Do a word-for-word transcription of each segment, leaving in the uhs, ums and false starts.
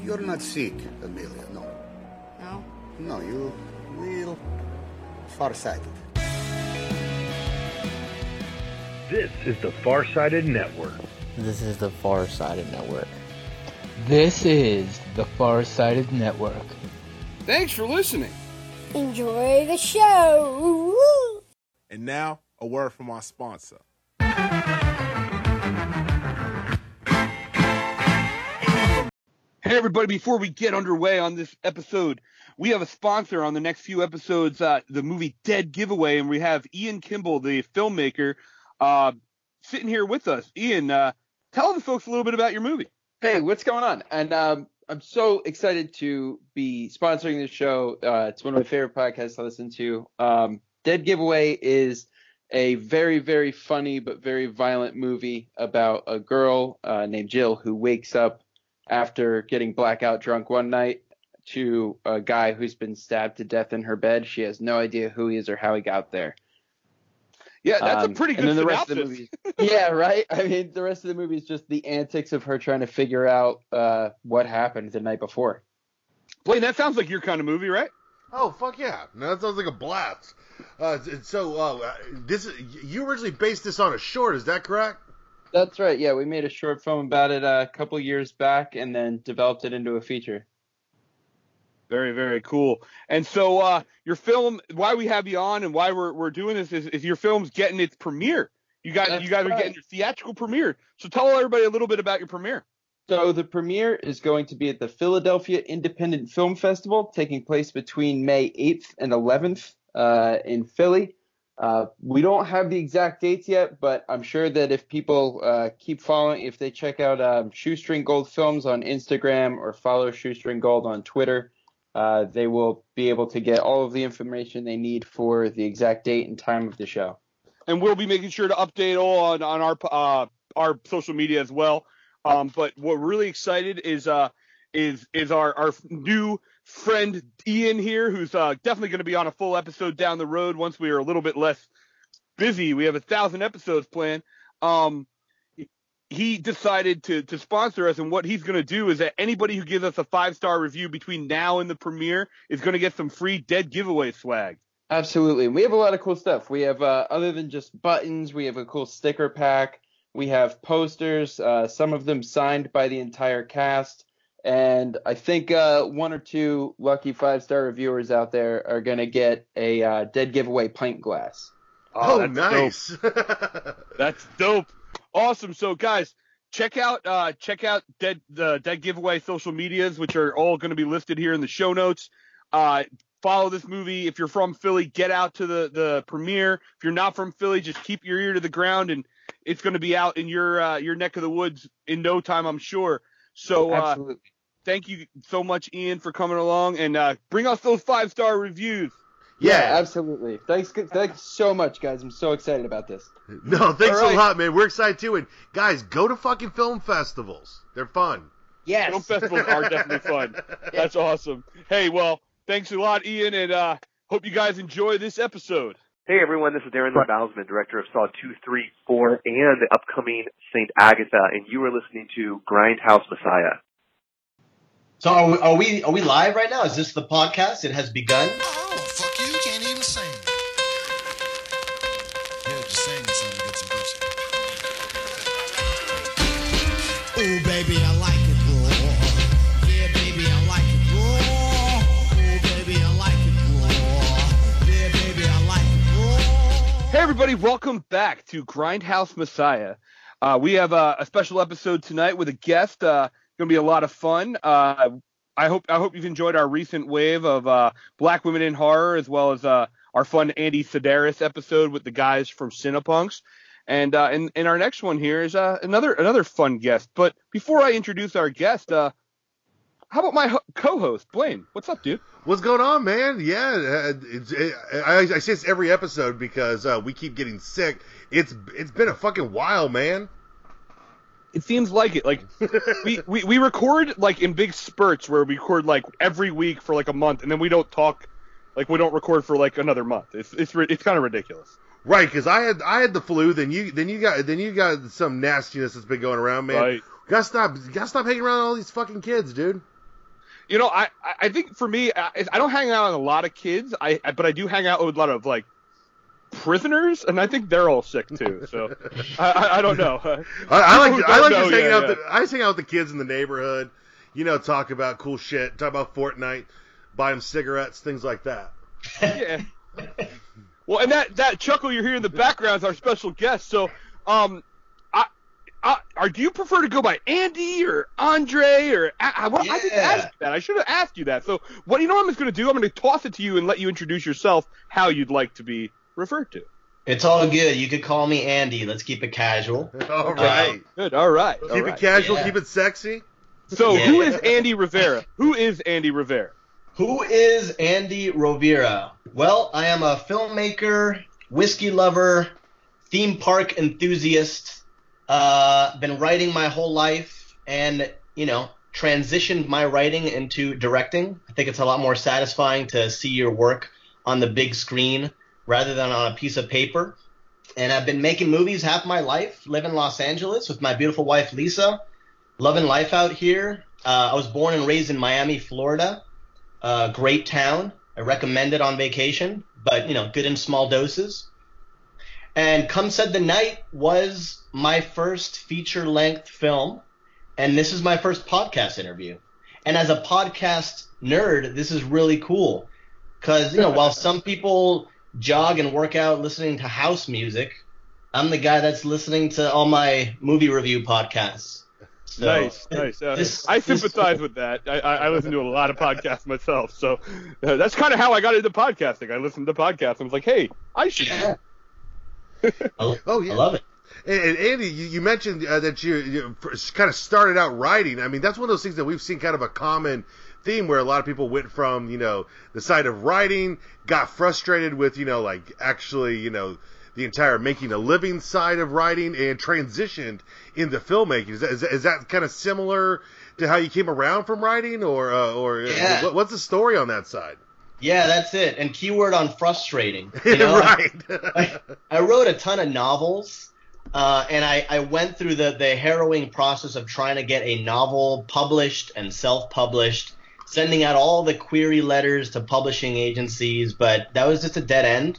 You're not sick, Amelia, no. No? No, you real far-sighted. This is the Far-Sighted Network. This is the Far-Sighted Network. This is the Far-Sighted Network. Thanks for listening. Enjoy the show. Woo! And now, a word from our sponsor. Hey everybody, before we get underway on this episode, we have a sponsor on the next few episodes, uh, the movie Dead Giveaway, and we have Ian Kimball, the filmmaker, uh, sitting here with us. Ian, uh, tell the folks a little bit about your movie. Hey, what's going on? And um, I'm so excited to be sponsoring this show. Uh, it's one of my favorite podcasts to listen to. Um, Dead Giveaway is a very, very funny but very violent movie about a girl uh, named Jill who wakes up after getting blackout drunk one night to a guy who's been stabbed to death in her bed. She has no idea who he is or how he got there. Yeah, that's um, a pretty good and then the synopsis. rest of the movie, yeah, right? I mean, the rest of the movie is just the antics of her trying to figure out uh, what happened the night before. Blaine, that sounds like your kind of movie, right? Oh, fuck yeah. No, that sounds like a blast. Uh, so, uh, this you originally based this on a short, is that correct? That's right, yeah. We made a short film about it a couple years back and then developed it into a feature. Very, very cool. And so uh, your film, why we have you on and why we're we're doing this is, is your film's getting its premiere. You guys, That's you guys right. are getting your theatrical premiere. So tell everybody a little bit about your premiere. So the premiere is going to be at the Philadelphia Independent Film Festival, taking place between May eighth and eleventh uh, in Philly. Uh, we don't have the exact dates yet, but I'm sure that if people uh, keep following, if they check out um, Shoestring Gold Films on Instagram or follow Shoestring Gold on Twitter, uh, they will be able to get all of the information they need for the exact date and time of the show. And we'll be making sure to update all on, on our uh, our social media as well. Um, but what we're really excited is uh is is our, our new friend Ian here, who's uh, definitely going to be on a full episode down the road once we are a little bit less busy. We have a thousand episodes planned. Um, he decided to to sponsor us, and what he's going to do is that anybody who gives us a five star review between now and the premiere is going to get some free Dead Giveaway swag. Absolutely. We have a lot of cool stuff. We have, uh, other than just buttons, we have a cool sticker pack. We have posters, uh, some of them signed by the entire cast. And I think uh, one or two lucky five-star reviewers out there are going to get a uh, Dead Giveaway pint glass. Oh, Oh, that's nice. dope. That's dope. Awesome. So, guys, check out uh, check out Dead the Dead Giveaway social medias, which are all going to be listed here in the show notes. Uh, follow this movie. If you're from Philly, get out to the, the premiere. If you're not from Philly, just keep your ear to the ground, and it's going to be out in your uh, your neck of the woods in no time, I'm sure. So uh, Absolutely. thank you so much, Ian, for coming along, and uh, bring us those five-star reviews. Yeah, absolutely. Thanks thanks so much, guys. I'm so excited about this. No, thanks All right. a lot, man. We're excited too. And guys, go to fucking film festivals. They're fun. Yes. Film festivals are definitely fun. That's awesome. Hey, well, thanks a lot, Ian, and uh, hope you guys enjoy this episode. Hey everyone, this is Darren Bowsman, director of Saw two, three, four, and the upcoming Saint Agatha, and you are listening to Grindhouse Messiah. So are we, are we are we live right now? Is this the podcast? It has begun? Oh, fuck you, you can't even sing. Yeah, just sing something to get some pussy. Ooh, baby, I like it raw. Yeah, baby, I like it raw. Ooh, baby, I like it raw. Yeah, baby, I like it raw. Hey, everybody, welcome back to Grindhouse Messiah. Uh, we have a, a special episode tonight with a guest. Uh, going to be a lot of fun. Uh, I hope I hope you've enjoyed our recent wave of uh, Black Women in Horror, as well as uh, our fun Andy Sedaris episode with the guys from Cinepunks. And uh, in, in our next one here is uh, another another fun guest. But before I introduce our guest, uh, how about my ho- co-host, Blaine? What's up, dude? What's going on, man? Yeah, uh, it's, it, I, I say this every episode because uh, we keep getting sick. It's it's been a fucking while, man. It seems like it. Like we, we, we record like in big spurts where we record like every week for like a month, and then we don't talk, like we don't record for like another month. It's it's it's kind of ridiculous. Right, because I had I had the flu, then you then you got then you got some nastiness that's been going around, man. Right. Gotta stop, gotta stop hanging around all these fucking kids, dude. You know, I, I think for me, I, I don't hang out with a lot of kids, I, I but I do hang out with a lot of like prisoners, and I think they're all sick too. So I, I, I don't know. I, I like I like know, just hanging yeah, out. yeah. The, I just hang out with the kids in the neighborhood. You know, talk about cool shit, talk about Fortnite, buy them cigarettes, things like that. Yeah. Well, and that, that chuckle you're hearing in the background is our special guest. So, um, I, I, are do you prefer to go by Andy or Andre or I, well, I didn't Yeah. ask you that. I should have asked you that. So, what you know what I'm just going to do? I'm going to toss it to you and let you introduce yourself, how you'd like to be referred to. It's all good. You could call me Andy. Let's keep it casual. All right. Good. All right. Keep all it right. casual, Yeah. keep it sexy. So, Yeah. who is Andy Rivera? Who is Andy Rivera? Who is Andy Rovira? Well, I am a filmmaker, whiskey lover, theme park enthusiast. Uh, been writing my whole life, and you know, transitioned my writing into directing. I think it's a lot more satisfying to see your work on the big screen rather than on a piece of paper. And I've been making movies half my life. Live in Los Angeles with my beautiful wife Lisa. Loving life out here. Uh, I was born and raised in Miami, Florida. Uh, great town. I recommend it on vacation, but you know, good in small doses. And Come Said the Night was my first feature-length film, and this is my first podcast interview. And as a podcast nerd, this is really cool, because you know, while some people jog and work out listening to house music, I'm the guy that's listening to all my movie review podcasts. So, Nice, nice. Uh, this- I this- sympathize with that. I, I, I listen to a lot of podcasts myself, so uh, that's kind of how I got into podcasting. I listened to podcasts and was like, hey, I should. Yeah. I, Oh yeah. I love it. And, and Andy, you, you mentioned uh, that you, you kind of started out writing. I mean, that's one of those things that we've seen kind of a common theme where a lot of people went from, you know, the side of writing, got frustrated with, you know, like actually, you know, the entire making a living side of writing and transitioned into filmmaking. Is that, is that, is that kind of similar to how you came around from writing, or uh, or Yeah. what, what's the story on that side? Yeah, that's it. And keyword on frustrating. You know? Right. I, I wrote a ton of novels, uh, and I, I went through the, the harrowing process of trying to get a novel published and self-published, sending out all the query letters to publishing agencies, but that was just a dead end.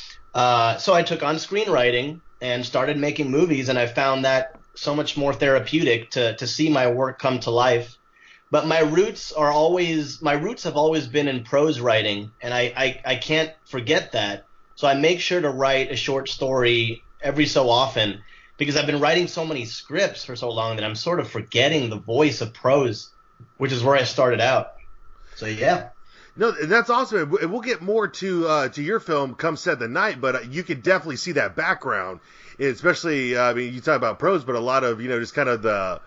Uh, so I took on screenwriting and started making movies, and I found that so much more therapeutic to, to see my work come to life. But my roots are always my roots have always been in prose writing, and I, I, I can't forget that. So I make sure to write a short story every so often, because I've been writing so many scripts for so long that I'm sort of forgetting the voice of prose, which is where I started out. So yeah. No, that's awesome. And we'll get more to uh, to your film, Come Said the Night, but uh, you can definitely see that background, especially, uh, I mean, you talk about prose, but a lot of, you know, just kind of the,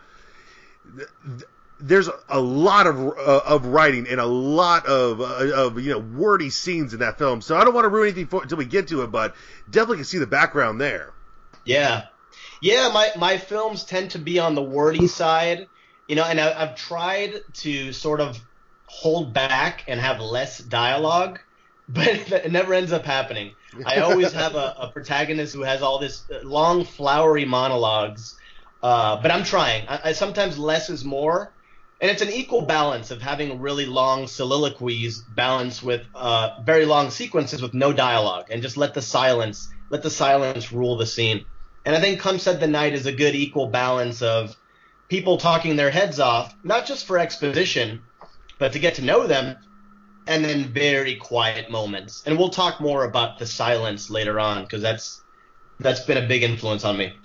the there's a lot of uh, of writing and a lot of uh, of you know wordy scenes in that film. So I don't want to ruin anything for, until we get to it, but definitely can see the background there. Yeah, yeah. My my films tend to be on the wordy side, you know, and I, I've tried to sort of hold back and have less dialogue, but it never ends up happening. I always have a, a protagonist who has all this long, flowery monologues, uh, but I'm trying. I, I sometimes less is more. And it's an equal balance of having really long soliloquies balanced with uh, very long sequences with no dialogue, and just let the silence let the silence rule the scene. And I think Come Said the Night is a good equal balance of people talking their heads off, not just for exposition, but to get to know them, and then very quiet moments. And we'll talk more about the silence later on, because that's that's been a big influence on me.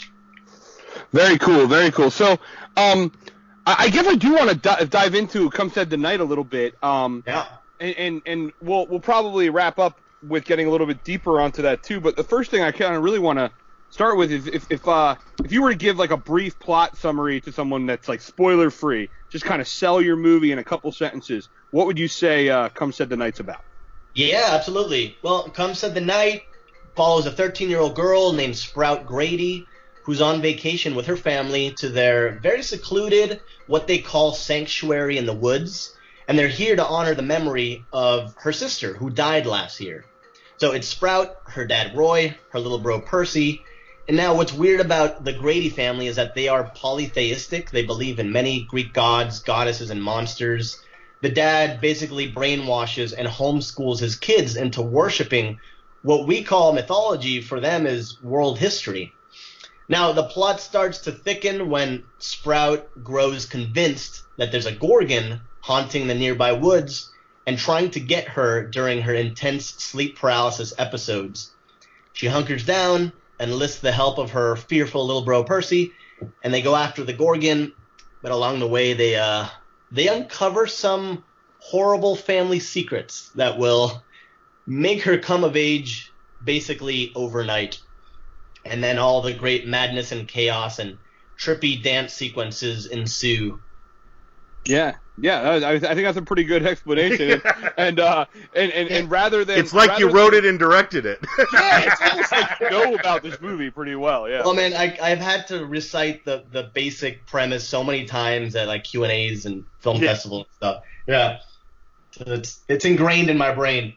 Very cool, very cool. So, um, I, I guess I do want to di- dive into Come Said the Night a little bit. Um, yeah. And, and and we'll we'll probably wrap up with getting a little bit deeper onto that too. But the first thing I kind of really want to start with is if if uh if you were to give like a brief plot summary to someone that's like spoiler free, just kind of sell your movie in a couple sentences, what would you say uh, Come Said the Night's about? Yeah, absolutely. Well, Come Said the Night follows a thirteen-year-old girl named Sprout Grady, who's on vacation with her family to their very secluded, what they call sanctuary in the woods, and they're here to honor the memory of her sister who died last year. So it's Sprout, her dad Roy, her little bro Percy, and now what's weird about the Grady family is that they are polytheistic. They believe in many Greek gods, goddesses, and monsters. the dad basically brainwashes and homeschools his kids into worshiping what we call mythology. For them is world history. Now, the plot starts to thicken when Sprout grows convinced that there's a Gorgon haunting the nearby woods and trying to get her during her intense sleep paralysis episodes. She hunkers down, enlists the help of her fearful little bro Percy, and they go after the Gorgon, but along the way they uh they uncover some horrible family secrets that will make her come of age basically overnight. And then all the great madness and chaos and trippy dance sequences ensue. Yeah, yeah, I, I think that's a pretty good explanation, and and, uh, and, and and rather than it's like rather you wrote than, it and directed it. Yeah, it's almost like you know about this movie pretty well. Yeah. Well, man, I I've had to recite the, the basic premise so many times at like Q and A's and film Yeah. festivals and stuff. Yeah, so it's it's ingrained in my brain.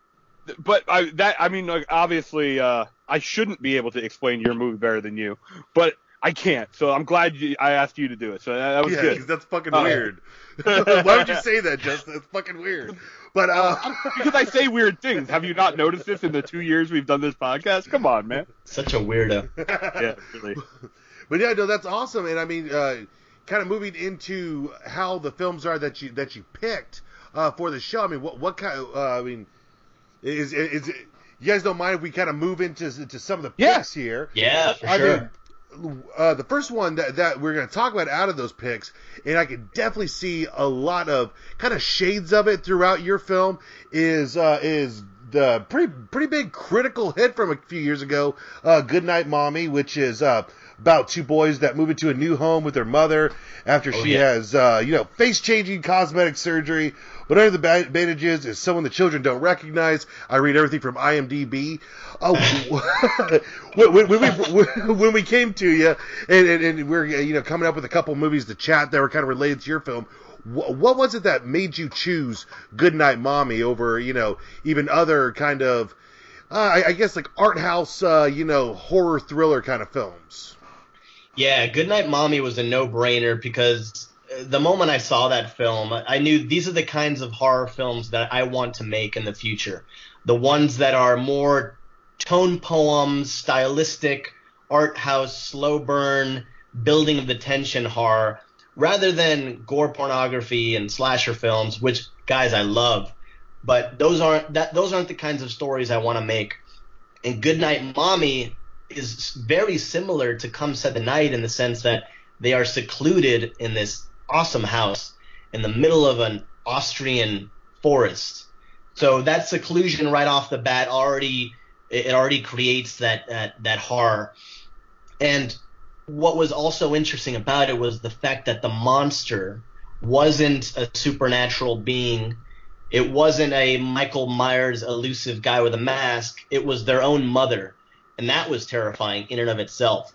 But I that I mean, like, obviously, uh, I shouldn't be able to explain your movie better than you, but I can't. So I'm glad you, I asked you to do it. So that, that was yeah, good. 'cause that's fucking Uh, weird. Why would you say that, Justin? That's fucking weird. But uh, because I say weird things. Have you not noticed this in the two years we've done this podcast? Come on, man. Such a weirdo. Yeah, really. But yeah, no, that's awesome. And I mean, uh, kind of moving into how the films are that you that you picked uh, for the show. I mean, what what kind of uh, I mean, is is it, you guys don't mind if we kind of move into into some of the picks Yeah. here? Yeah, for I sure. mean, uh, the first one that, that we're going to talk about out of those picks, and I can definitely see a lot of kind of shades of it throughout your film, is uh, is the pretty pretty big critical hit from a few years ago, uh, Goodnight Mommy, which is uh, about two boys that move into a new home with their mother after Oh, she yeah. has uh, you know face-changing cosmetic surgery. But under the ba- bandages is someone the children don't recognize. I read everything from I M D B. Oh, when, when, when, we, when we came to you, and, and, and we're you know coming up with a couple movies to chat that were kind of related to your film, wh- what was it that made you choose Goodnight Mommy over you know even other kind of uh, I, I guess like art house uh, you know horror thriller kind of films? Yeah, Goodnight Mommy was a no-brainer because the moment I saw that film, I knew these are the kinds of horror films that I want to make in the future. The ones that are more tone poems, stylistic, art house, slow burn, building of the tension horror, rather than gore pornography and slasher films, which, guys, I love. But those aren't that those aren't the kinds of stories I want to make. And Goodnight Mommy is very similar to Come Set the Night in the sense that they are secluded in this awesome house in the middle of an Austrian forest. So that seclusion right off the bat already it already creates that that, that horror. And what was also interesting about it was the fact that the monster wasn't a supernatural being. It wasn't a Michael Myers elusive guy with a mask. It was their own mother. And that was terrifying in and of itself.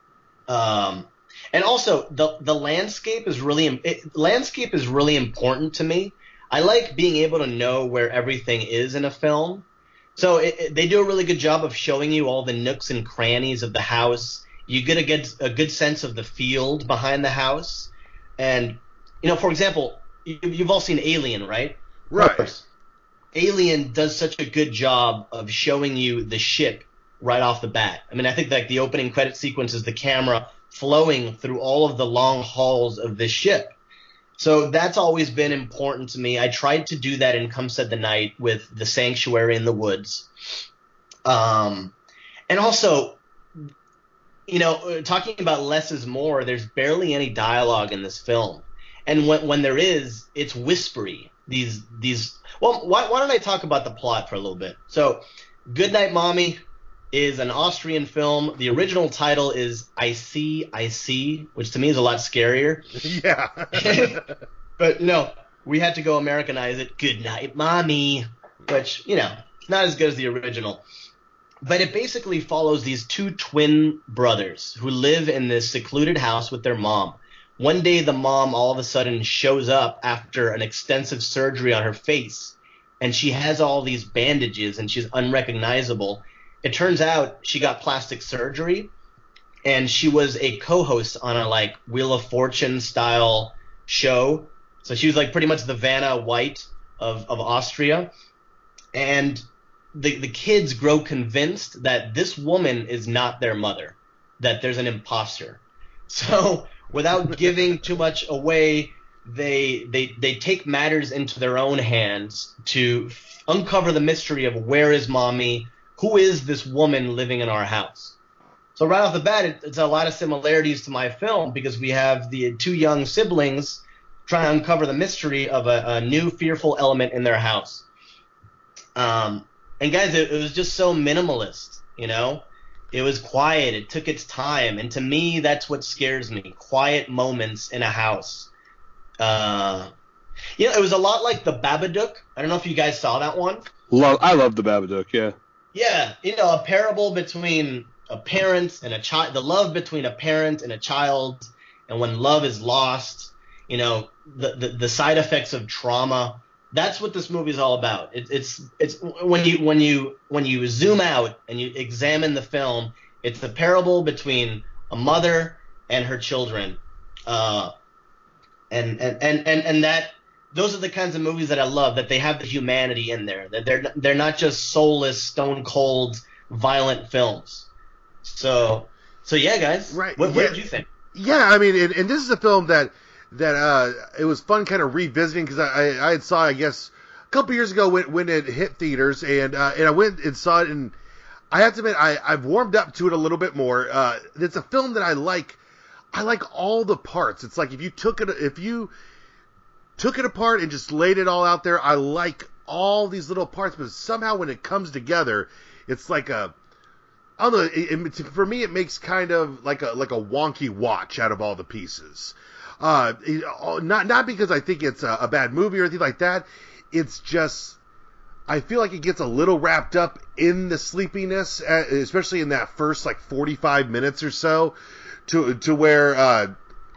Um, and also, the the landscape is really it, landscape is really important to me. I like being able to know where everything is in a film. So it, it, they do a really good job of showing you all the nooks and crannies of the house. You get a good a good sense of the field behind the house. And you know, for example, you, you've all seen Alien, right? Right. Alien does such a good job of showing you the ship right off the bat. I mean, I think like the opening credit sequence is the camera flowing through all of the long halls of this ship. So that's always been important to me. I tried to do that in Come Set the Night with the sanctuary in the woods. Um, and also, you know, talking about less is more, there's barely any dialogue in this film. And when when there is, it's whispery. These these well, why why don't I talk about the plot for a little bit? So, Goodnight Mommy is an Austrian film. The original title is I See, I See, which to me is a lot scarier. Yeah. But no, we had to go Americanize it. Goodnight Mommy, which, you know, not as good as the original. But it basically follows these two twin brothers who live in this secluded house with their mom. One day the mom all of a sudden shows up after an extensive surgery on her face, and she has all these bandages and she's unrecognizable. It turns out she got plastic surgery, and she was a co-host on a like Wheel of Fortune style show. So she was like pretty much the Vanna White of, of Austria. And the, the kids grow convinced that this woman is not their mother, that there's an imposter. So without giving too much away, they, they, they take matters into their own hands to f- uncover the mystery of where is mommy, who is this woman living in our house. So right off the bat, it, it's a lot of similarities to my film because we have the two young siblings trying to uncover the mystery of a, a new fearful element in their house. Um, and guys, it, it was just so minimalist, you know? It was quiet. It took its time. And to me, that's what scares me. Quiet moments in a house. Uh, you know, it was a lot like The Babadook. I don't know if you guys saw that one. Love, I love The Babadook, yeah. Yeah, you know, a parable between a parent and a child, the love between a parent and a child, and when love is lost, you know, the, the, the side effects of trauma. That's what this movie is all about. It, it's it's when you when you when you zoom out and you examine the film, it's the parable between a mother and her children, uh, and, and and and and that those are the kinds of movies that I love. That they have the humanity in there. That they're they're not just soulless, stone cold, violent films. So so yeah, guys. Right. What, yeah. what did you think? Yeah, I mean, and, and this is a film that that uh, it was fun kind of revisiting because I, I I had saw I guess a couple years ago when when it hit theaters and uh, and I went and saw it and I have to admit I I've warmed up to it a little bit more. Uh, it's a film that I like. I like all the parts. It's like if you took it if you took it apart and just laid it all out there. I like all these little parts, but somehow when it comes together, it's like a I don't know. It, it, for me, it makes kind of like a like a wonky watch out of all the pieces. Uh, it, not not because I think it's a, a bad movie or anything like that. It's just I feel like it gets a little wrapped up in the sleepiness, especially in that first like forty-five minutes or so, to to where uh,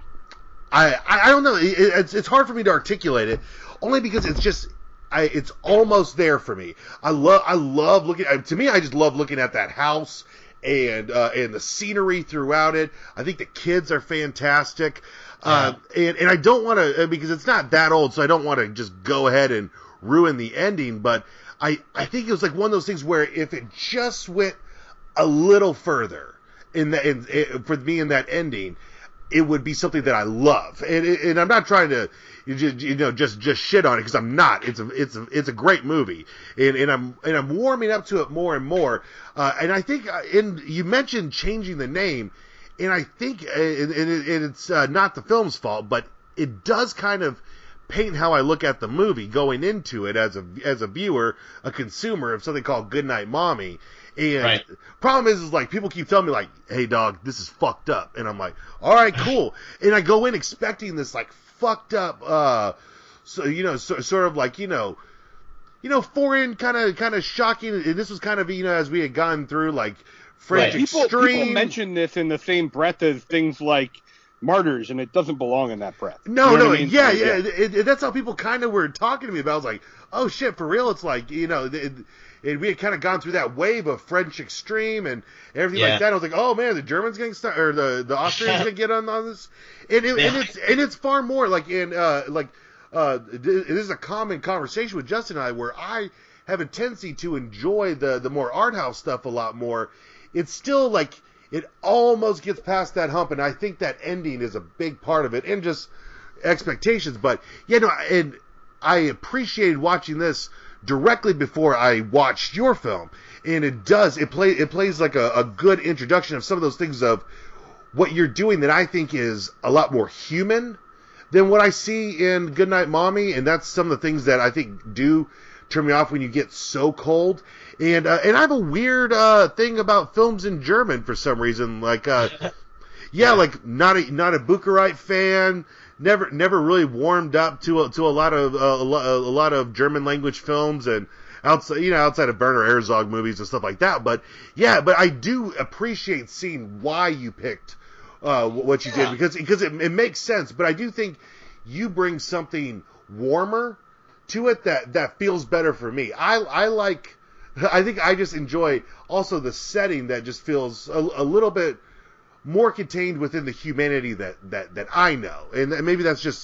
I I don't know. It, it's it's hard for me to articulate it, only because it's just. I, it's almost there for me. I love, I love looking. To me, I just love looking at that house and uh, and the scenery throughout it. I think the kids are fantastic, yeah. uh, and and I don't want to because it's not that old, so I don't want to just go ahead and ruin the ending. But I I think it was like one of those things where if it just went a little further in the in, in, for me in that ending, it would be something that I love, and and I'm not trying to. You, just, you know, just, just shit on it because I'm not. It's a it's a it's a great movie, and, and I'm and I'm warming up to it more and more. Uh, and I think, in you mentioned changing the name, and I think, and, and it's uh, not the film's fault, but it does kind of paint how I look at the movie going into it as a as a viewer, a consumer of something called Goodnight Mommy. And right. problem is, is like people keep telling me like, "Hey, dog, this is fucked up," and I'm like, "All right, cool." And I go in expecting this like fucked up, uh, so you know, so, sort of like you know, you know, foreign kind of kind of shocking. And this was kind of you know as we had gone through like French right. people, Extreme. People mention this in the same breath as things like Martyrs, and it doesn't belong in that breath. No, you know no, I mean? yeah, so, yeah. It, it, it, that's how people kind of were talking to me about. I was like, oh shit, for real. It's like you know. It, And we had kind of gone through that wave of French Extreme and everything yeah. like that. I was like, oh man, the Germans getting started, or the the Austrians gonna get on, on this, and, it, yeah. and it's and it's far more like in uh like uh this is a common conversation with Justin and I where I have a tendency to enjoy the the more art house stuff a lot more. It's still like it almost gets past that hump, and I think that ending is a big part of it, and just expectations. But yeah, no, and I appreciated watching this directly before I watched your film, and it does it play it plays like a, a good introduction of some of those things of what you're doing that I think is a lot more human than what I see in Goodnight Mommy, and that's some of the things that I think do turn me off when you get so cold. And uh, and I have a weird uh, thing about films in German for some reason, like uh, yeah, like not a not a Bucharest fan. Never, never really warmed up to a, to a lot of uh, a, lo- a lot of German language films and outside, you know, outside of Werner Herzog movies and stuff like that. But yeah, but I do appreciate seeing why you picked uh, what you yeah. did because because it, it makes sense. But I do think you bring something warmer to it that, that feels better for me. I I like. I think I just enjoy also the setting that just feels a, a little bit more contained within the humanity that, that, that I know. And maybe that's just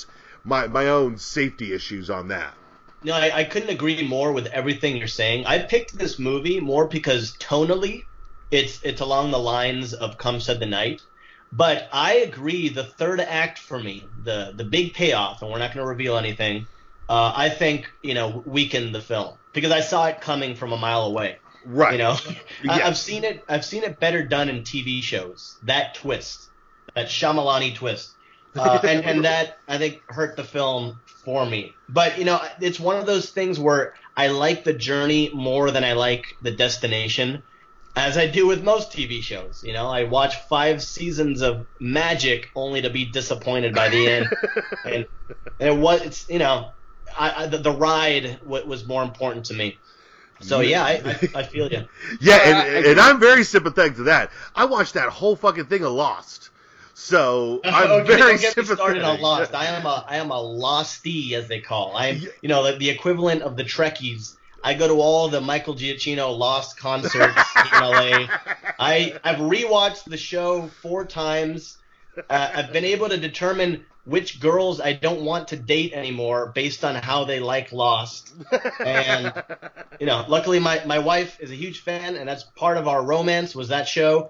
my my own safety issues on that. No, I, I couldn't agree more with everything you're saying. I picked this movie more because tonally, it's it's along the lines of Come Said the Night. But I agree, the third act for me, the the big payoff, and we're not going to reveal anything, uh, I think, you know, weakened the film because I saw it coming from a mile away. Right. You know, I, Yeah. I've seen it. I've seen it better done in T V shows. That twist, that Shyamalan-y twist, uh, and and that I think hurt the film for me. But you know, it's one of those things where I like the journey more than I like the destination. As I do with most T V shows, you know, I watch five seasons of magic only to be disappointed by the end. and, and it was, it's, you know, I, I, the, the ride w- was more important to me. So yeah, I, I, I feel you. Yeah, Uh, and, I- and I'm very sympathetic to that. I watched that whole fucking thing of Lost, so I'm okay, very don't get me sympathetic. started on Lost. I am a I am a Lostie, as they call. I am, you know, the, the equivalent of the Trekkies. I go to all the Michael Giacchino Lost concerts in L A. I I've rewatched the show four times. Uh, I've been able to determine which girls I don't want to date anymore based on how they like Lost. And you know, luckily my, my wife is a huge fan, and that's part of our romance was that show.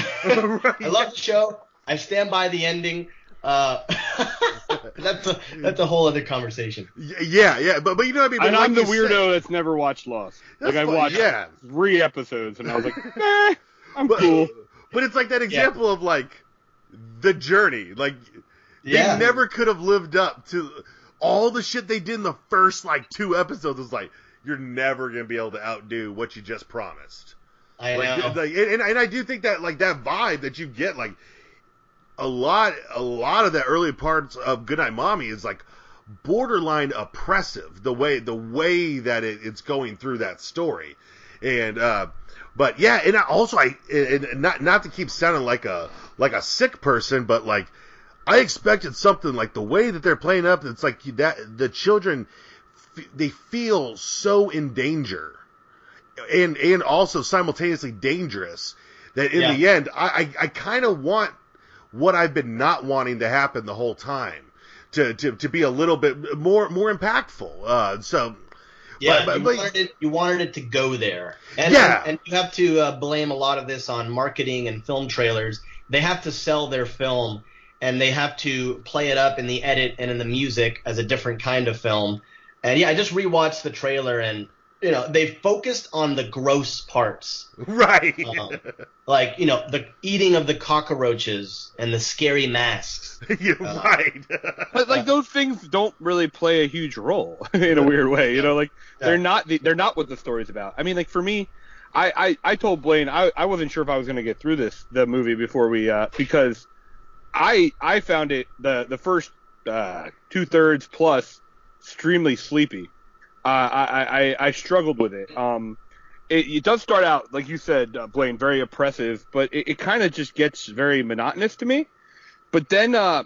I love the show. I stand by the ending. Uh, that's a that's a whole other conversation. Yeah, yeah, but but you know what I mean. But And like I'm the you weirdo said- that's never watched Lost. That's Like I fine, watched yeah. three episodes, and I was like, eh, I'm but, cool. But it's like that example of like the journey. Like Yeah. they never could have lived up to all the shit they did in the first like two episodes. Was like you're never gonna be able to outdo what you just promised. I Like, know. like, and, and I do think that like that vibe that you get, like a lot, a lot of the early parts of Goodnight Mommy is like borderline oppressive. The way, the way that it, it's going through that story, and uh, but yeah, and I also I and not not to keep sounding like a like a sick person, but like I expected something like the way that they're playing up. It's like that the children they feel so in danger. And and also simultaneously dangerous that in Yeah. the end I I, I kind of want what I've been not wanting to happen the whole time to to, to be a little bit more more impactful. Uh, so Yeah, but- you, but- wanted it, you wanted it to go there. And, Yeah. and, and you have to uh, blame a lot of this on marketing and film trailers. They have to sell their film, and they have to play it up in the edit and in the music as a different kind of film. And yeah, I just rewatched the trailer, and you know they focused on the gross parts, right? Um, like you know the eating of the cockroaches and the scary masks. You're Uh, right. But like those things don't really play a huge role in a weird way, you know. Like they're not the, they're not what the story's about. I mean, like for me, I I, I told Blaine I, I wasn't sure if I was gonna get through this the movie before we uh because I I found it the the first uh, two thirds plus extremely sleepy. Uh, I, I I struggled with it. Um, it, it does start out like you said, uh, Blaine, very oppressive, but it, it kind of just gets very monotonous to me. But then uh,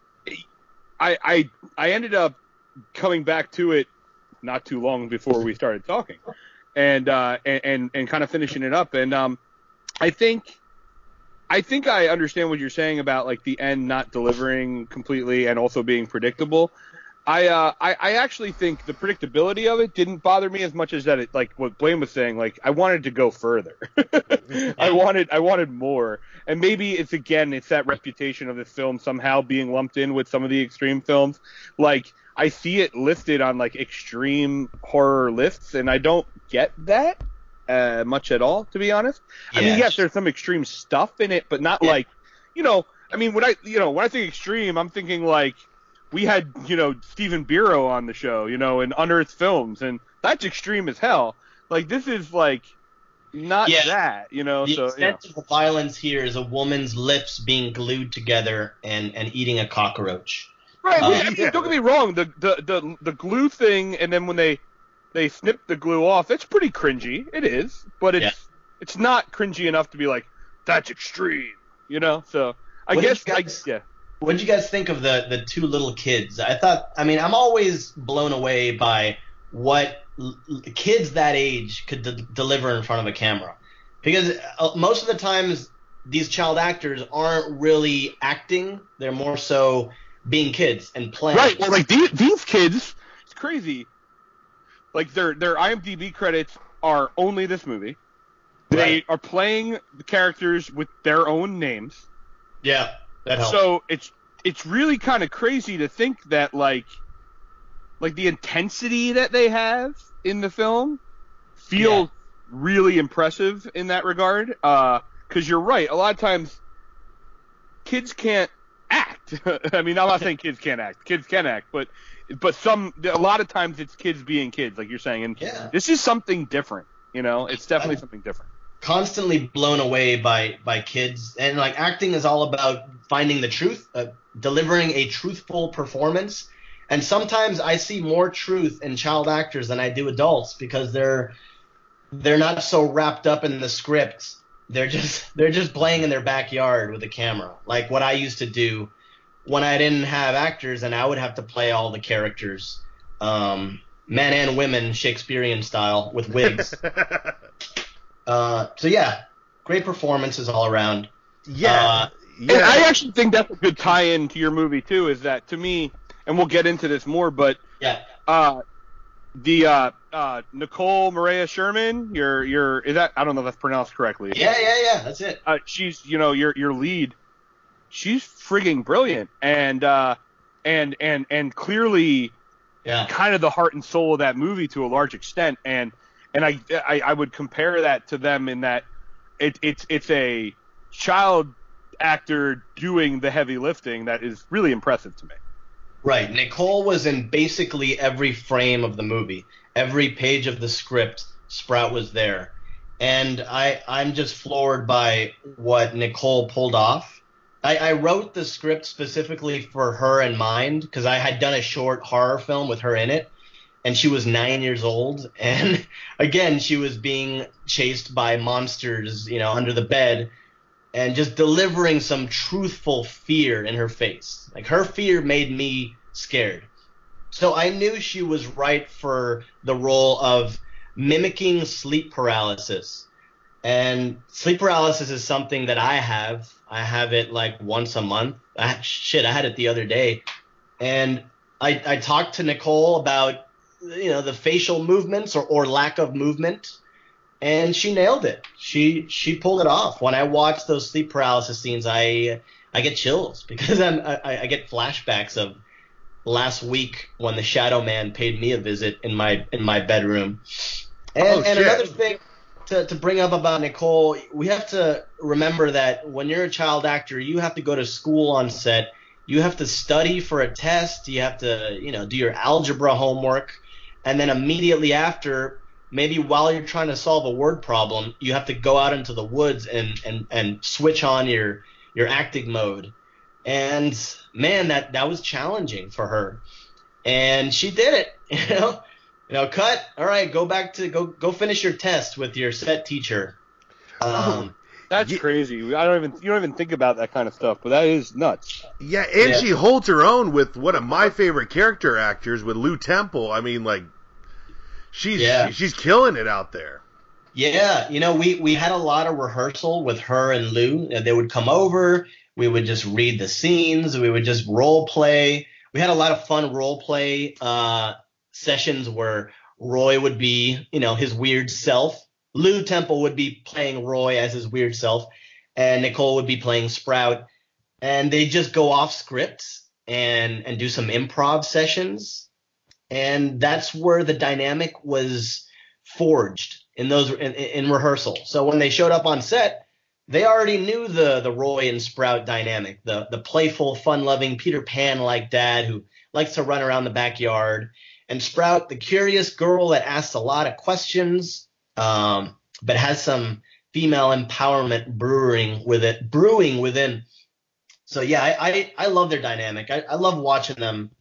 I I I ended up coming back to it not too long before we started talking, and uh, and, and and kind of finishing it up. And um, I think I think I understand what you're saying about like the end not delivering completely and also being predictable. I, uh, I I actually think the predictability of it didn't bother me as much as that it, like what Blaine was saying, like I wanted to go further. I wanted I wanted more. And maybe it's again it's that reputation of this film somehow being lumped in with some of the extreme films. Like I see it listed on like extreme horror lists, and I don't get that uh, much at all, to be honest. I mean, Yes. yes, there's some extreme stuff in it, but not Yeah. like, you know, I mean, when I you know when I think extreme, I'm thinking like. We had, you know, Stephen Biro on the show, you know, in Unearthed Films, and that's extreme as hell. Like, this is, like, not Yeah. that, you know, The so, you know. extent of the violence here is a woman's lips being glued together and, and eating a cockroach. Right, Uh, I mean, don't get me wrong, the, the, the, the glue thing, and then when they, they snip the glue off, it's pretty cringy. It is, but it's, Yeah. it's not cringy enough to be like, that's extreme, you know, so I What did guess, you I, guys- yeah. What did you guys think of the, the two little kids? I thought, I mean, I'm always blown away by what l- l- kids that age could de- deliver in front of a camera. Because uh, most of the times, these child actors aren't really acting. They're more so being kids and playing. Right. Well, like these, these kids, it's crazy. Like their their IMDb credits are only this movie. They Right. are playing the characters with their own names. Yeah, that helps. So it's it's really kind of crazy to think that like like the intensity that they have in the film feels really impressive in that regard. Uh, because you're right, a lot of times kids can't act. I mean, I'm not saying kids can't act. Kids can act, but but some a lot of times it's kids being kids, like you're saying, and Yeah. this is something different. You know, it's definitely something different. Constantly blown away by by kids, and like acting is all about finding the truth, uh, delivering a truthful performance. And sometimes I see more truth in child actors than I do adults because they're they're not so wrapped up in the script. They're just they're just playing in their backyard with a camera, like what I used to do when I didn't have actors and I would have to play all the characters, um, men and women, Shakespearean style, with wigs. Uh, so yeah, great performances all around. Yeah, Uh, And I actually think that's a good tie-in to your movie too. Is that to me, and we'll get into this more, but yeah, uh, the uh, uh, Nicole Maria Sherman, your your is that I don't know if that's pronounced correctly. yeah, yeah, yeah. That's it. Uh, she's you know your your lead. She's frigging brilliant, and uh, and and and clearly, yeah, kind of the heart and soul of that movie to a large extent. And and I I, I would compare that to them in that it, it's it's a child actor doing the heavy lifting that is really impressive to me. Right. Nicole was in basically every frame of the movie, every page of the script. Sprout was there, and I I'm just floored by what Nicole pulled off. I, I wrote the script specifically for her in mind because I had done a short horror film with her in it, and she was nine years old, and again she was being chased by monsters, you know, under the bed, and just delivering some truthful fear in her face. Like her fear made me scared. So I knew she was right for the role of mimicking sleep paralysis. And sleep paralysis is something that I have. I have it like once a month. I, shit, I had it the other day. And I, I talked to Nicole about, you know, the facial movements or, or lack of movement. And she nailed it. She she pulled it off. When I watch those sleep paralysis scenes, I I get chills because I'm, I, I get flashbacks of last week when the Shadow Man paid me a visit in my in my bedroom. And, Oh, and shit. another thing to, to bring up about Nicole, we have to remember that when you're a child actor, you have to go to school on set. You have to study for a test. You have to, you know, do your algebra homework. And then immediately after, maybe while you're trying to solve a word problem, you have to go out into the woods and, and, and switch on your your acting mode. And man, that, that was challenging for her. And she did it, you know. You know, cut. All right, go back to go go finish your test with your set teacher. Um, That's crazy. I don't even you don't even think about that kind of stuff, but that is nuts. Yeah, and Yeah. she holds her own with one of my favorite character actors, with Lou Temple. I mean, like, she's Yeah. she's killing it out there. Yeah, you know, we, we had a lot of rehearsal with her and Lou. They would come over. We would just read the scenes. We would just role play. We had a lot of fun role play uh, sessions where Roy would be, you know, his weird self. Lou Temple would be playing Roy as his weird self, and Nicole would be playing Sprout. And they just go off script and and do some improv sessions. And that's where the dynamic was forged in those in, in rehearsal. So when they showed up on set, they already knew the the Roy and Sprout dynamic, the the playful, fun-loving Peter Pan-like dad who likes to run around the backyard, and Sprout, the curious girl that asks a lot of questions, um, but has some female empowerment brewing with it, brewing within. So yeah, I I, I love their dynamic. I, I love watching them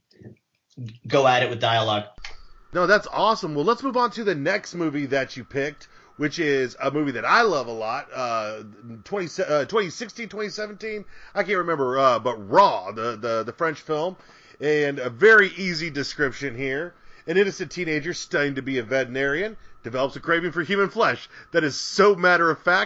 go at it with dialogue. No, that's awesome. Well, let's move on to the next movie that you picked, which is a movie that I love a lot. Uh, twenty, uh, twenty sixteen, twenty seventeen, I can't remember, uh, but Raw, the, the, the French film. And a very easy description here. An innocent teenager studying to be a veterinarian develops a craving for human flesh that is so matter of fact,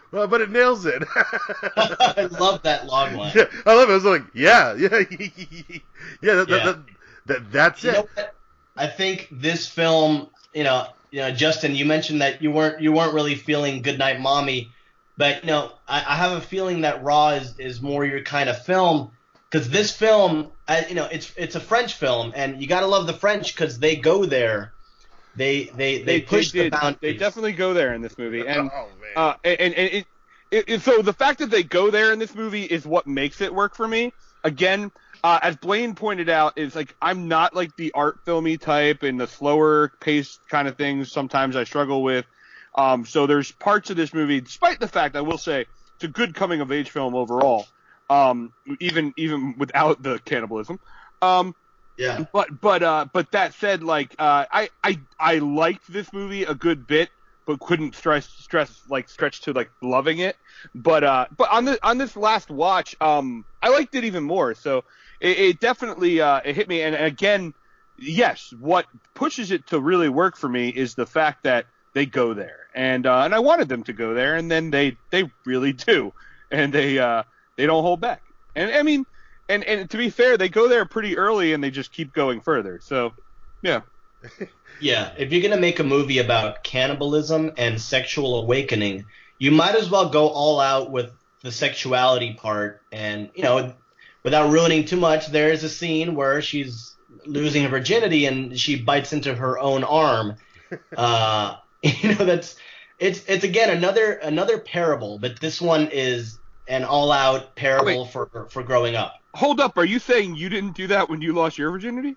Well, but it nails it. I love that log line. Yeah, I love it. I was like, yeah, yeah, yeah. That, Yeah. That, that, that's You it. know what? I think this film, you know, you know, Justin, you mentioned that you weren't you weren't really feeling Goodnight Mommy, but you know, I, I have a feeling that Raw is, is more your kind of film, because this film, I, you know, it's it's a French film, and you gotta love the French because they go there, they they they, push they the did. boundaries. They definitely go there in this movie, and Oh, man. uh, and, and it, it, it, so the fact that they go there in this movie is what makes it work for me. Again, uh, as Blaine pointed out, is like I'm not like the art filmy type and the slower paced kind of things. Sometimes I struggle with. Um, so there's parts of this movie, despite the fact I will say it's a good coming of age film overall. Um, even even without the cannibalism. Um, Yeah. But but uh but that said, like uh I I I liked this movie a good bit, but couldn't stress stress like stretch to like loving it. But uh but on the on this last watch, um I liked it even more. So it, it definitely uh it hit me. And again, yes, what pushes it to really work for me is the fact that they go there, and uh, and I wanted them to go there, and then they they really do, and they uh they don't hold back. And I mean. And and to be fair, they go there pretty early and they just keep going further. So, yeah. Yeah, if you're going to make a movie about cannibalism and sexual awakening, you might as well go all out with the sexuality part. And, you know, without ruining too much, there is a scene where she's losing her virginity and she bites into her own arm. Uh, you know, that's it's it's again another another parable, but this one is an all-out parable Wait. for for growing up. Hold up, are you saying you didn't do that when you lost your virginity?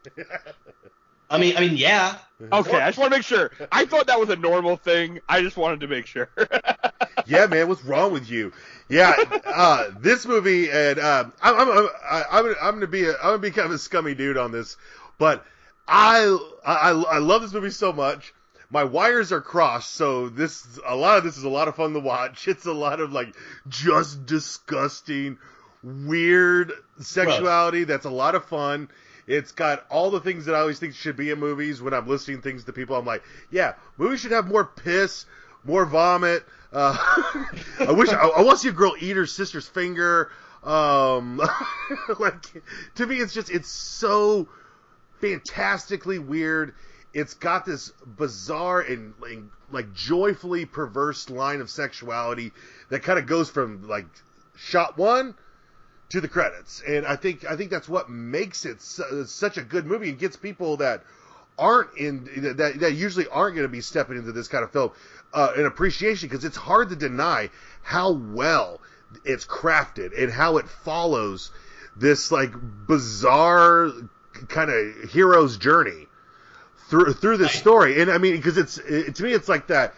I mean, I mean, yeah. Okay, I just want to make sure. I thought that was a normal thing. I just wanted to make sure. Yeah, man, what's wrong with you? Yeah, uh, this movie, and um, I'm I'm I'm I'm, I'm gonna be a, I'm gonna be kind of a scummy dude on this, but I I I love this movie so much. My wires are crossed, so this a lot of this is a lot of fun to watch. It's a lot of like just disgusting, weird sexuality that's a lot of fun. It's got all the things that I always think should be in movies. When I'm listening things to people, I'm like, yeah, movies should have more piss, more vomit. Uh, I wish I, I want to see a girl eat her sister's finger. Um, like to me, it's just it's so fantastically weird. It's got this bizarre and like, like joyfully perverse line of sexuality that kind of goes from like shot one to the credits, and I think I think that's what makes it su- such a good movie and gets people that aren't in that that usually aren't going to be stepping into this kind of film uh, an appreciation, because it's hard to deny how well it's crafted and how it follows this like bizarre kind of hero's journey through through this story. And I mean, because it's it, to me it's like that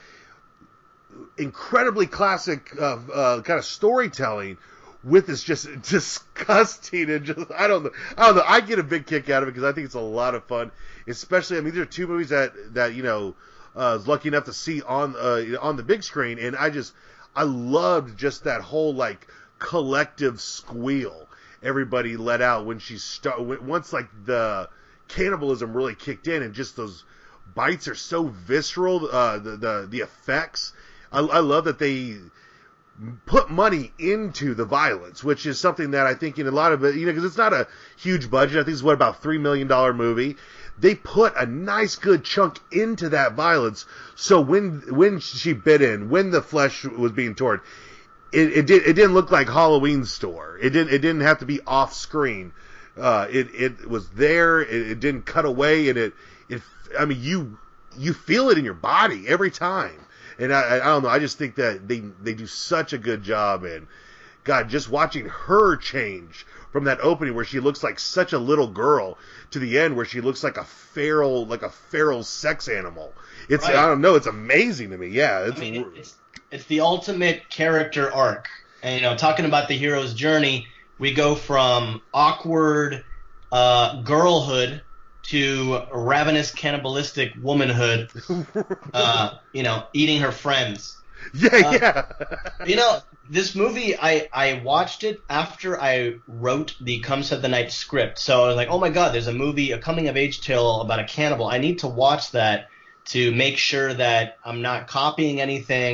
incredibly classic uh, uh, kind of storytelling with this just disgusting and just I don't know I don't know I get a big kick out of it because I think it's a lot of fun, especially I mean these are two movies that that you know uh, was lucky enough to see on uh, on the big screen, and I just I loved just that whole like collective squeal everybody let out when she start once like the cannibalism really kicked in, and just those bites are so visceral. Uh, the the the effects, I, I love that they put money into the violence, which is something that I think in a lot of it, you know, because it's not a huge budget. I think it's what about three million dollar movie. They put a nice good chunk into that violence. So when when she bit in, when the flesh was being torn, it, it did it didn't look like Halloween Store. It didn't it didn't have to be off screen. Uh, it it was there. It, it didn't cut away, and it it. I mean, you you feel it in your body every time. And I, I don't know. I just think that they they do such a good job. And God, just watching her change from that opening where she looks like such a little girl to the end where she looks like a feral like a feral sex animal. It's Right. I don't know. It's amazing to me. Yeah, it's, I mean, it's it's the ultimate character arc. And you know, talking about the hero's journey, we go from awkward uh, girlhood to ravenous cannibalistic womanhood. Uh, you know, eating her friends. Yeah, Uh, yeah. You know, this movie, I, I watched it after I wrote the Come Set the Night script. So I was like, oh my God, there's a movie, a coming-of-age tale about a cannibal. I need to watch that to make sure that I'm not copying anything,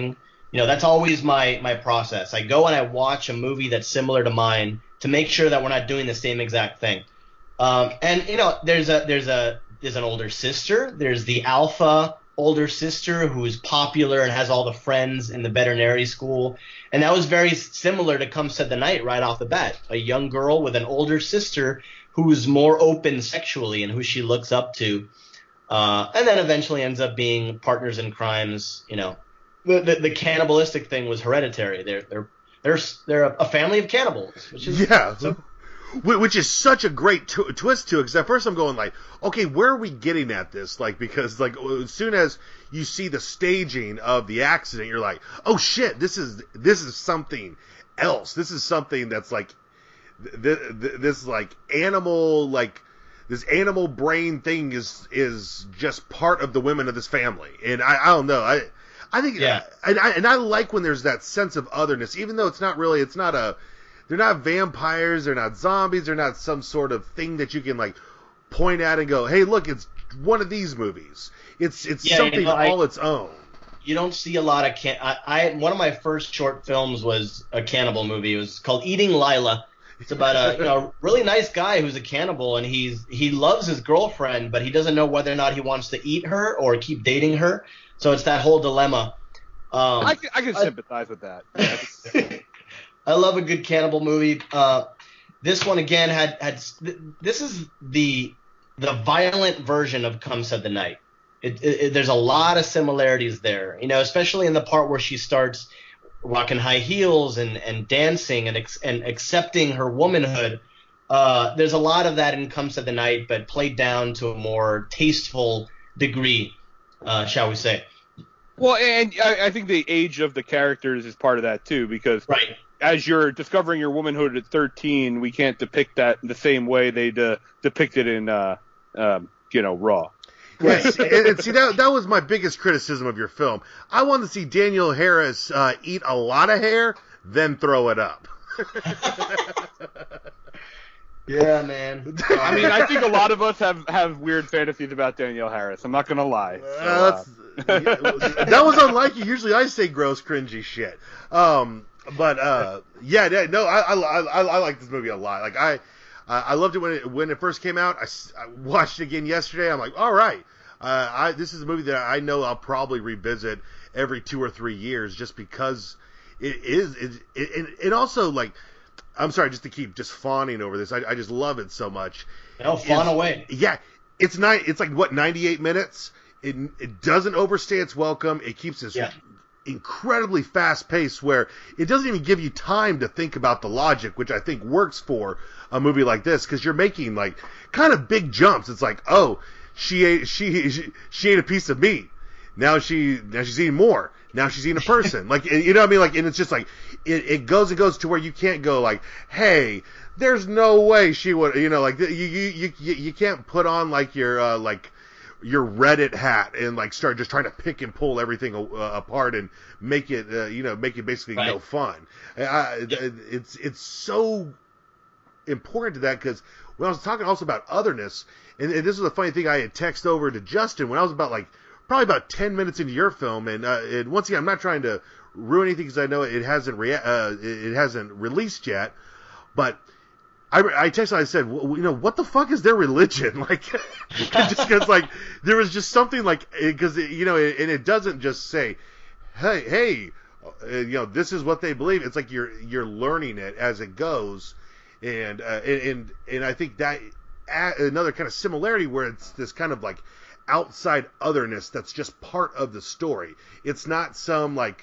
You know, that's always my my process. I go and I watch a movie that's similar to mine to make sure that we're not doing the same exact thing. Um, and you know, there's a there's a there's an older sister. There's the alpha older sister who's popular and has all the friends in the veterinary school. And that was very similar to Come Said the Night right off the bat. A young girl with an older sister who's more open sexually and who she looks up to. Uh, and then eventually ends up being partners in crimes. You know, the, the, the cannibalistic thing was Hereditary. They're they're they're they're a family of cannibals, which is yeah. So, Which is such a great tw- twist to it, because at first I'm going like, okay, where are we getting at this? Like, because like as soon as you see the staging of the accident, you're like, oh shit, this is this is something else. This is something that's like th- th- this like animal like this animal brain thing is is just part of the women of this family, and I, I don't know, I I think Yeah. and I and I like when there's that sense of otherness, even though it's not really it's not a They're not vampires, they're not zombies, they're not some sort of thing that you can like point at and go, hey, look, it's one of these movies. It's it's Yeah, something you know, I- all its own. you don't see a lot of can. I, I one of my first short films was a cannibal movie. It was called Eating Lila. It's about a you know really nice guy who's a cannibal, and he's he loves his girlfriend, but he doesn't know whether or not he wants to eat her or keep dating her. So it's that whole dilemma. Um, I, can- I can sympathize with that. I love a good cannibal movie. Uh, this one again had had this is the the violent version of Come Said the Night. It, it, it, there's a lot of similarities there, you know, especially in the part where she starts rocking high heels and, and dancing and ex- and accepting her womanhood. Uh, there's a lot of that in Come Said the Night, but played down to a more tasteful degree, uh, shall we say? Well, and I, I think the age of the characters is part of that too, because right. as you're discovering your womanhood at thirteen, we can't depict that the same way they de- depicted in, uh, um, you know, Raw. Yes, and, and see that that was my biggest criticism of your film. I wanted to see Danielle Harris uh, eat a lot of hair, then throw it up. Yeah, man. I mean, I think a lot of us have, have weird fantasies about Danielle Harris. I'm not gonna lie. So, Uh, that's- that was unlike you. Usually I say gross, cringy shit. Um, but uh, yeah, yeah, no, I, I, I, I like this movie a lot. Like I, I loved it when it when it first came out. I, I watched it again yesterday. I'm like, all right, uh, I this is a movie that I know I'll probably revisit every two or three years, just because it is. It, it, and, and also like, I'm sorry, just to keep just fawning over this. I, I just love it so much. No, fawn It's- away. Yeah, it's nine. It's like what ninety-eight minutes. It it doesn't overstay its welcome. It keeps this Yeah. incredibly fast pace where it doesn't even give you time to think about the logic, which I think works for a movie like this, because you're making like kind of big jumps. It's like, oh, she ate she she, she ate a piece of meat. Now she now she's eating more. Now she's eating a person. Like, you know what I mean? Like, and it's just like it, it goes and goes to where you can't go like, hey, there's no way she would, you know, like you you you you can't put on like your uh, like your Reddit hat and like start just trying to pick and pull everything uh, apart and make it uh, you know make it basically Right. no fun. I, it's it's so important to that, because when I was talking also about otherness, and, and this was a funny thing I had texted over to Justin when I was about like probably about ten minutes into your film, and, uh, and once again I'm not trying to ruin anything because I know it hasn't rea- uh, it hasn't released yet, but I, I texted, I said, well, you know, what the fuck is their religion? Like, just because, like, there was just something like, because, you know, and it doesn't just say, hey, hey, uh, you know, this is what they believe. It's like you're you're learning it as it goes, and uh, and and I think that another kind of similarity where it's this kind of like outside otherness that's just part of the story. It's not some like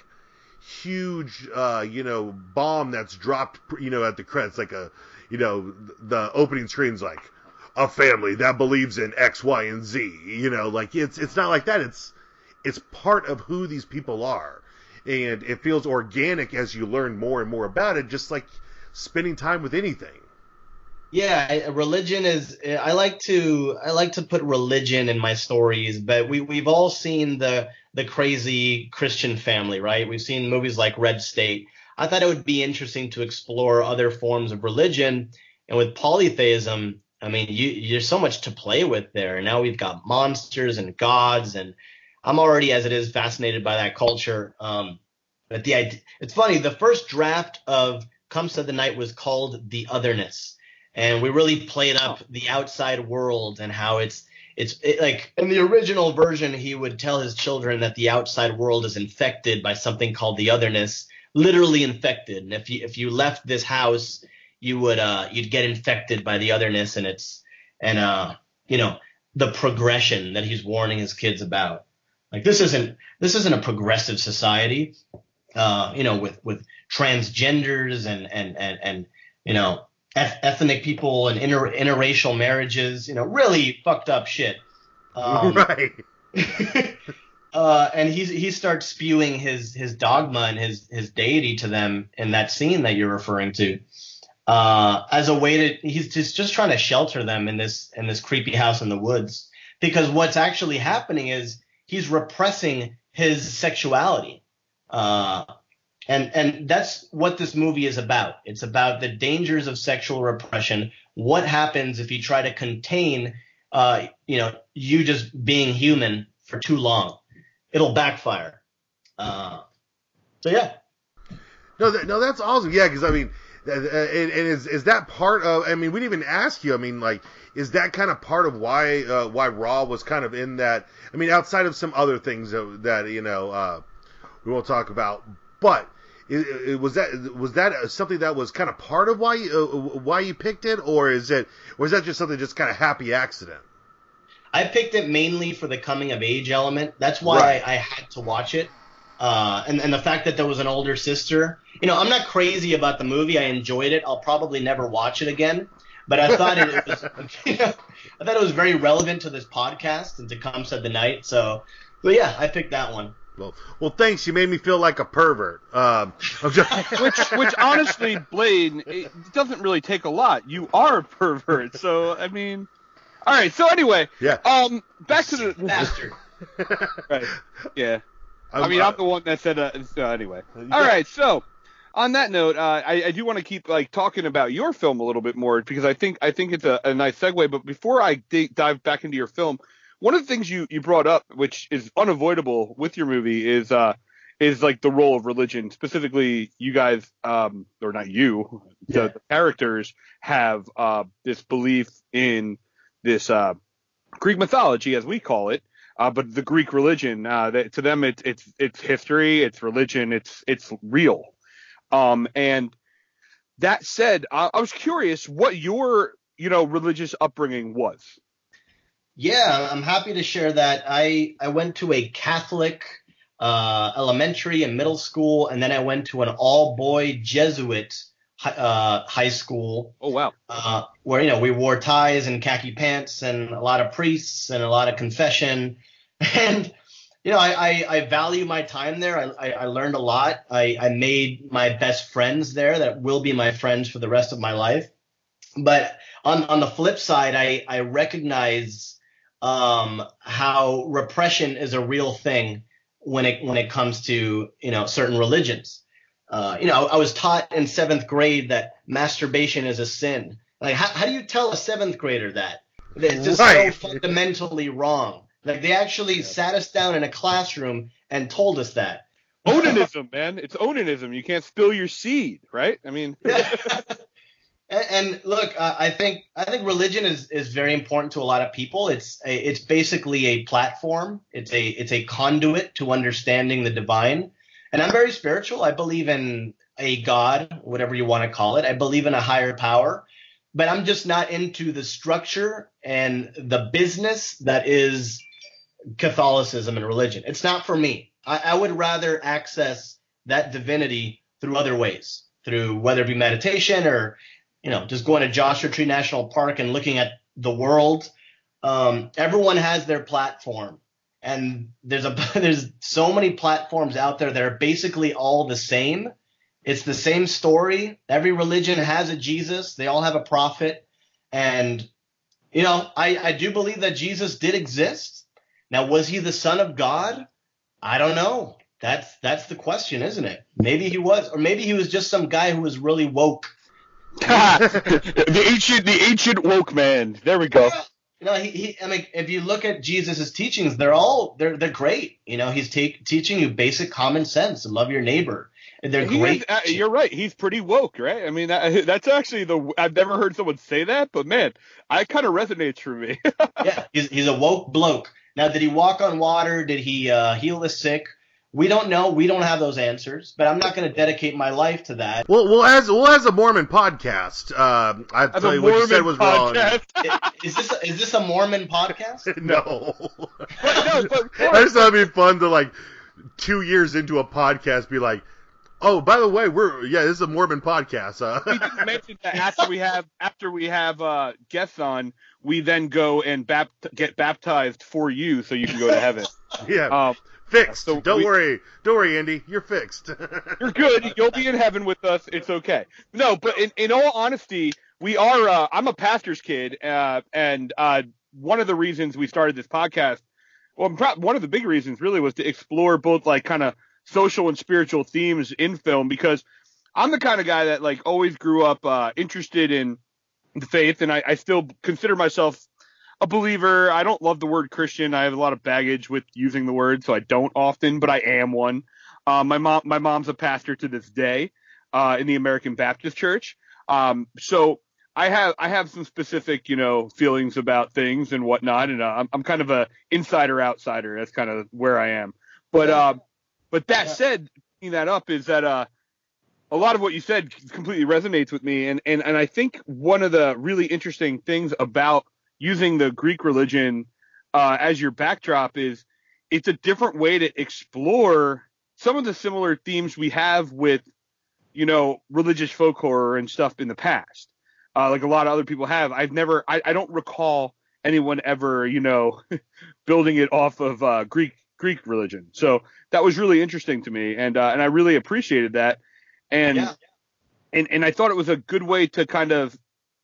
huge, uh, you know, bomb that's dropped, you know, at the credits, like a, you know, the opening screen's like a family that believes in X, Y, and Z. You know, like it's it's not like that. It's it's part of who these people are, and it feels organic as you learn more and more about it. Just like spending time with anything. Yeah, I- religion is. I like to. I like to put religion in my stories, but we we've all seen the the crazy Christian family, right? We've seen movies like Red State. I thought it would be interesting to explore other forms of religion, and with polytheism, I mean, you, there's so much to play with there. Now we've got monsters and gods, and I'm already, as it is, fascinated by that culture. Um, But the idea, it's funny. The first draft of Come Said the Night was called The Otherness, and we really played up the outside world and how it's it's it, like in the original version, he would tell his children that the outside world is infected by something called the otherness, literally infected. And if you if you left this house, you would uh you'd get infected by the otherness, and it's and uh you know the progression that he's warning his kids about. Like this isn't this isn't a progressive society. Uh, you know, with, with transgenders and, and, and, and you know, eth- ethnic people and inter- interracial marriages, you know, really fucked up shit. Um, right. uh, and he's, he starts spewing his, his dogma and his, his deity to them in that scene that you're referring to, uh, as a way to, he's just, just trying to shelter them in this, in this creepy house in the woods. Because what's actually happening is he's repressing his sexuality. Uh, and, and that's what this movie is about. It's about the dangers of sexual repression. What happens if you try to contain, uh, you know, you just being human for too long? It'll backfire. Uh, so yeah. No, that, no, that's awesome. Yeah. Cause I mean, uh, and, and is, is that part of, I mean, we didn't even ask you, I mean, like, is that kind of part of why, uh, why Raw was kind of in that, I mean, outside of some other things that, that you know, uh, we won't talk about, but it, it, was that was that something that was kind of part of why you, uh, why you picked it, or is it, or is that just something just kind of happy accident? I picked it mainly for the coming of age element. That's why Right. I, I had to watch it, uh, and and the fact that there was an older sister. You know, I'm not crazy about the movie. I enjoyed it. I'll probably never watch it again, but I thought it, it was, you know, I thought it was very relevant to this podcast and to Come Said the Night. So, but yeah, I picked that one. Well, well, thanks. You made me feel like a pervert. Um, I'm just- which, which honestly, Blade, it doesn't really take a lot. You are a pervert, so I mean, all right. So anyway, yeah. Um, back to the bastard. Right. Yeah. I'm, I mean, uh, I'm the one that said. Uh, so anyway. All right. So, on that note, uh, I, I do want to keep like talking about your film a little bit more because I think I think it's a, a nice segue. But before I d- dive back into your film, one of the things you, you brought up, which is unavoidable with your movie, is uh is like the role of religion. Specifically, you guys, um, or not you, the, Yeah. the characters have uh this belief in this uh Greek mythology, as we call it, uh, but the Greek religion. Uh, that, to them, it's it's it's history, it's religion, it's it's real. Um, and that said, I, I was curious what your you know religious upbringing was. Yeah, I'm happy to share that. I, I went to a Catholic uh, elementary and middle school, and then I went to an all-boy Jesuit hi- uh, high school. Oh, wow. Uh, where, you know, we wore ties and khaki pants and a lot of priests and a lot of confession. And, you know, I, I, I value my time there. I, I, I learned a lot. I, I made my best friends there that will be my friends for the rest of my life. But on, on the flip side, I, I recognize um, how repression is a real thing when it when it comes to, you know, certain religions. Uh, you know, I was taught in seventh grade that masturbation is a sin. Like, how, how do you tell a seventh grader that? It's just Right. so fundamentally wrong. Like, they actually sat us down in a classroom and told us that. Onanism, man. It's onanism. You can't spill your seed, right? I mean, And, and look, uh, I think I think religion is, is very important to a lot of people. It's a, it's basically a platform. It's a it's a conduit to understanding the divine. And I'm very spiritual. I believe in a God, whatever you want to call it. I believe in a higher power. But I'm just not into the structure and the business that is Catholicism and religion. It's not for me. I, I would rather access that divinity through other ways, through whether it be meditation or, you know, just going to Joshua Tree National Park and looking at the world. Um, everyone has their platform, and there's a there's so many platforms out there that are basically all the same. It's the same story. Every religion has a Jesus. They all have a prophet, and you know, I I do believe that Jesus did exist. Now, was he the Son of God? I don't know. That's that's the question, isn't it? Maybe he was, or maybe he was just some guy who was really woke. the ancient, the ancient woke man. There we go. You know, he, he, I mean, if you look at Jesus' teachings, they're all, they're, they're great. You know, he's take, teaching you basic common sense and love your neighbor. And they're He great. is, uh, you're right. He's pretty woke, right? I mean, that, that's actually the, I've never heard someone say that, but man, I kind of resonates for me. Yeah, he's, he's a woke bloke. Now, did he walk on water? Did he uh, heal the sick? We don't know. We don't have those answers, but I'm not going to dedicate my life to that. Well, well, as well as a Mormon podcast, uh, I As tell a you what you said Mormon was wrong. Is this a, is this a Mormon podcast? No. no, but I just thought it'd be fun to like two years into a podcast be like, oh, by the way, we're yeah, this is a Mormon podcast. Uh. We didn't mention that after we have after we have uh, guests on, we then go and bapt- get baptized for you, so you can go to heaven. Yeah, um, fixed. so don't we- worry, don't worry, Andy, you're fixed. You're good. You'll be in heaven with us. It's okay. No, but in, in all honesty, we are. Uh, I'm a pastor's kid, uh, and uh, one of the reasons we started this podcast, well, pro- one of the big reasons really was to explore both like kind of social and spiritual themes in film, because I'm the kind of guy that like always grew up uh, interested in the faith, and I, I still consider myself a believer. I don't love the word Christian. I have a lot of baggage with using the word, so I don't often, but I am one. Uh, my mom, my mom's a pastor to this day uh, in the American Baptist Church. Um, so I have I have some specific, you know, feelings about things and whatnot, and uh, I'm, I'm kind of a insider outsider. That's kind of where I am. But uh, but that said, bringing that up is that uh, a lot of what you said completely resonates with me, and, and and I think one of the really interesting things about using the Greek religion uh, as your backdrop is it's a different way to explore some of the similar themes we have with, you know, religious folk horror and stuff in the past. Uh, like a lot of other people have. I've never, I, I don't recall anyone ever, you know, building it off of uh, Greek Greek religion. So that was really interesting to me, and uh, and I really appreciated that. And Yeah. and and I thought it was a good way to kind of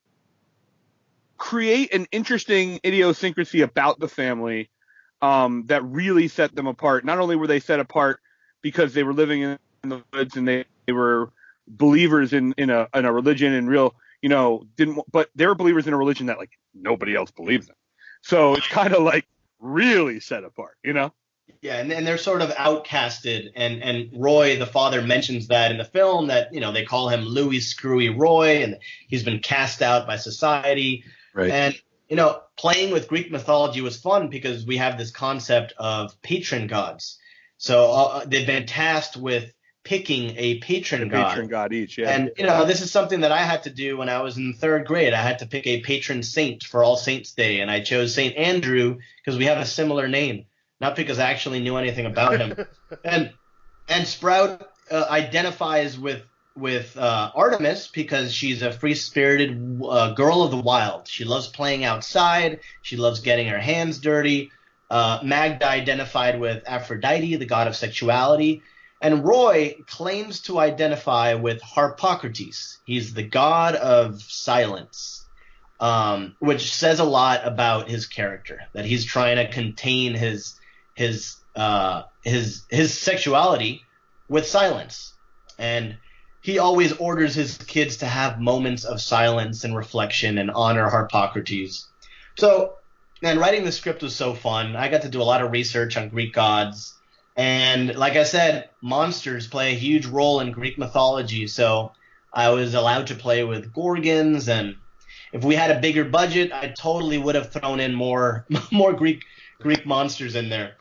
create an interesting idiosyncrasy about the family um, that really set them apart. Not only were they set apart because they were living in the woods and they, they were believers in, in a in a religion and real, you know, didn't, but they were believers in a religion that like nobody else believes in. So it's kind of like really set apart, you know? Yeah, and, and they're sort of outcasted, and, and Roy, the father, mentions that in the film, that, you know, they call him Louis Screwy Roy, and he's been cast out by society. Right. And, you know, playing with Greek mythology was fun because we have this concept of patron gods. So uh, they've been tasked with picking a patron A god. patron god each, yeah. And, you know, this is something that I had to do when I was in third grade. I had to pick a patron saint for All Saints Day, and I chose Saint Andrew because we have a similar name, not because I actually knew anything about him. and and Sprout uh, identifies with with uh, Artemis because she's a free-spirited uh, girl of the wild. She loves playing outside. She loves getting her hands dirty. Uh, Magda identified with Aphrodite, the god of sexuality. And Roy claims to identify with Harpocrates. He's the god of silence, um, which says a lot about his character, that he's trying to contain his his uh, his his sexuality with silence. And he always orders his kids to have moments of silence and reflection and honor Harpocrates. So, man, writing the script was so fun. I got to do a lot of research on Greek gods. And like I said, monsters play a huge role in Greek mythology, so I was allowed to play with gorgons, and if we had a bigger budget, I totally would have thrown in more more Greek Greek monsters in there.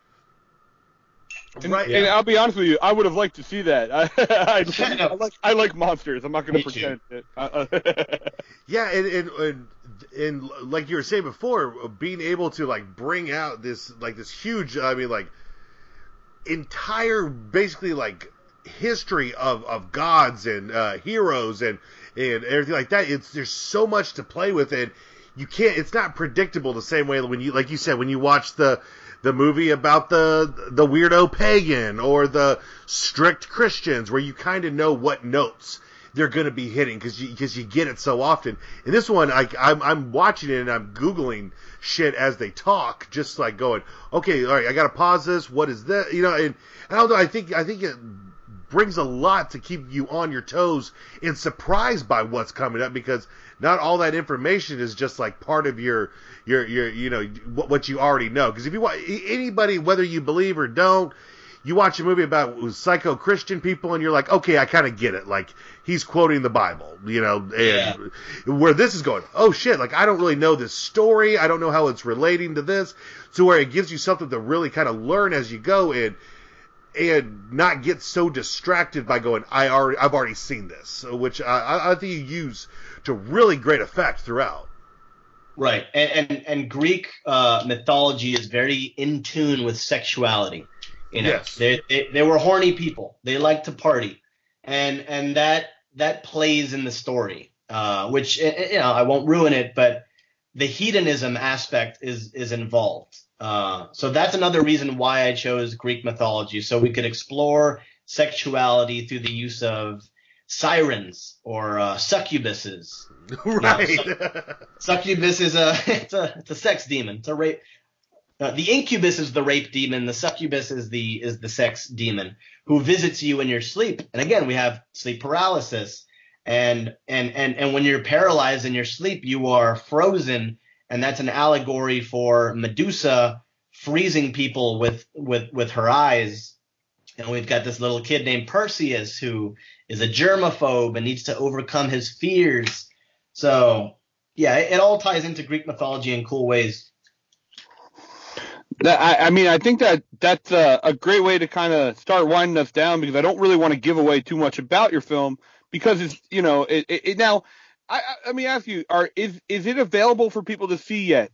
And, and I'll be honest with you, I would have liked to see that. I, I, I like I like monsters. I'm not going to pretend it. Uh, Yeah, and, and and and like you were saying before, being able to like bring out this like this huge, I mean, like entire basically like history of, of gods and uh, heroes and and everything like that. It's there's so much to play with, and you can't. It's not predictable the same way when you like you said when you watch the the movie about the the weirdo pagan or the strict Christians, where you kind of know what notes they're going to be hitting because you because you get it so often. In this one, I, I'm I'm watching it and I'm googling shit as they talk, just like going, okay, all right, I got to pause this. What is that? You know, and, and although I think I think it brings a lot to keep you on your toes and surprised by what's coming up, because not all that information is just like part of your your your you know what, what you already know. Because if you want anybody, whether you believe or don't, you watch a movie about psycho Christian people and you're like, okay, I kind of get it. Like, he's quoting the Bible, you know, and yeah. where this is going, oh shit, like, I don't really know this story. I don't know how it's relating to this. So where it gives you something to really kind of learn as you go and, and not get so distracted by going, I already, I've already seen this. So, which I, I think you use to really great effect throughout. Right. And, and, and Greek uh, mythology is very in tune with sexuality. You know, yes. they, they they were horny people. They like to party, and and that that plays in the story. Uh, which you know, I won't ruin it, but the hedonism aspect is is involved. Uh, so that's another reason why I chose Greek mythology, so we could explore sexuality through the use of sirens or uh, succubuses. Right. You know, su- succubus is a it's a it's a sex demon. It's a rape. Uh, the incubus is the rape demon. The succubus is the is the sex demon who visits you in your sleep. And again, we have sleep paralysis, and and and and when you're paralyzed in your sleep, you are frozen, and that's an allegory for Medusa freezing people with with with her eyes. And we've got this little kid named Perseus who is a germaphobe and needs to overcome his fears. So yeah, it, it all ties into Greek mythology in cool ways. That, I, I mean, I think that that's a, a great way to kind of start winding us down, because I don't really want to give away too much about your film, because it's, you know, it, it, it now, I, I, let me ask you, are is is it available for people to see yet?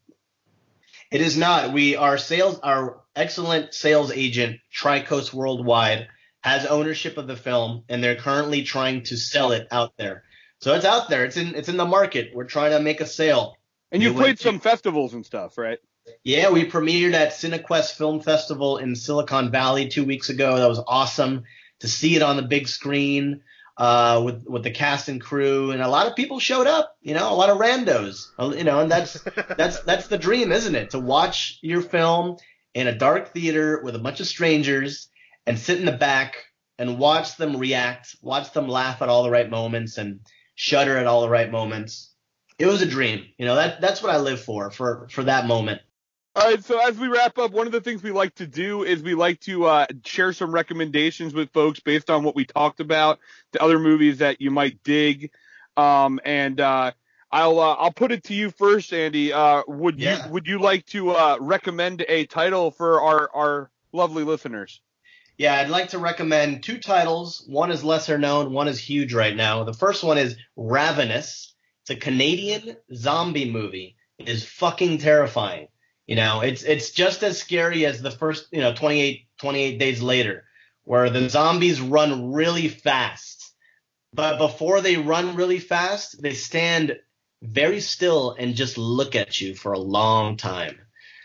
It is not. We, our sales, our excellent sales agent, Tricoast Worldwide, has ownership of the film, and they're currently trying to sell it out there. So it's out there. It's in, it's in the market. We're trying to make a sale. And you played some festivals and stuff, right? Yeah, we premiered at CineQuest Film Festival in Silicon Valley two weeks ago. That was awesome to see it on the big screen uh, with with the cast and crew, and a lot of people showed up. You know, a lot of randos. You know, and that's that's that's the dream, isn't it? To watch your film in a dark theater with a bunch of strangers and sit in the back and watch them react, watch them laugh at all the right moments and shudder at all the right moments. It was a dream. You know, that that's what I live for, for for that moment. All right, so as we wrap up, one of the things we like to do is we like to uh, share some recommendations with folks based on what we talked about, the other movies that you might dig. Um, and uh, I'll uh, I'll put it to you first, Andy. Uh, would Yeah. you would you like to uh, recommend a title for our, our lovely listeners? Yeah, I'd like to recommend two titles. One is lesser known, one is huge right now. The first one is Ravenous. It's a Canadian zombie movie. It is fucking terrifying. You know, it's it's just as scary as the first, you know, twenty-eight, twenty-eight days later, where the zombies run really fast. But before they run really fast, they stand very still and just look at you for a long time.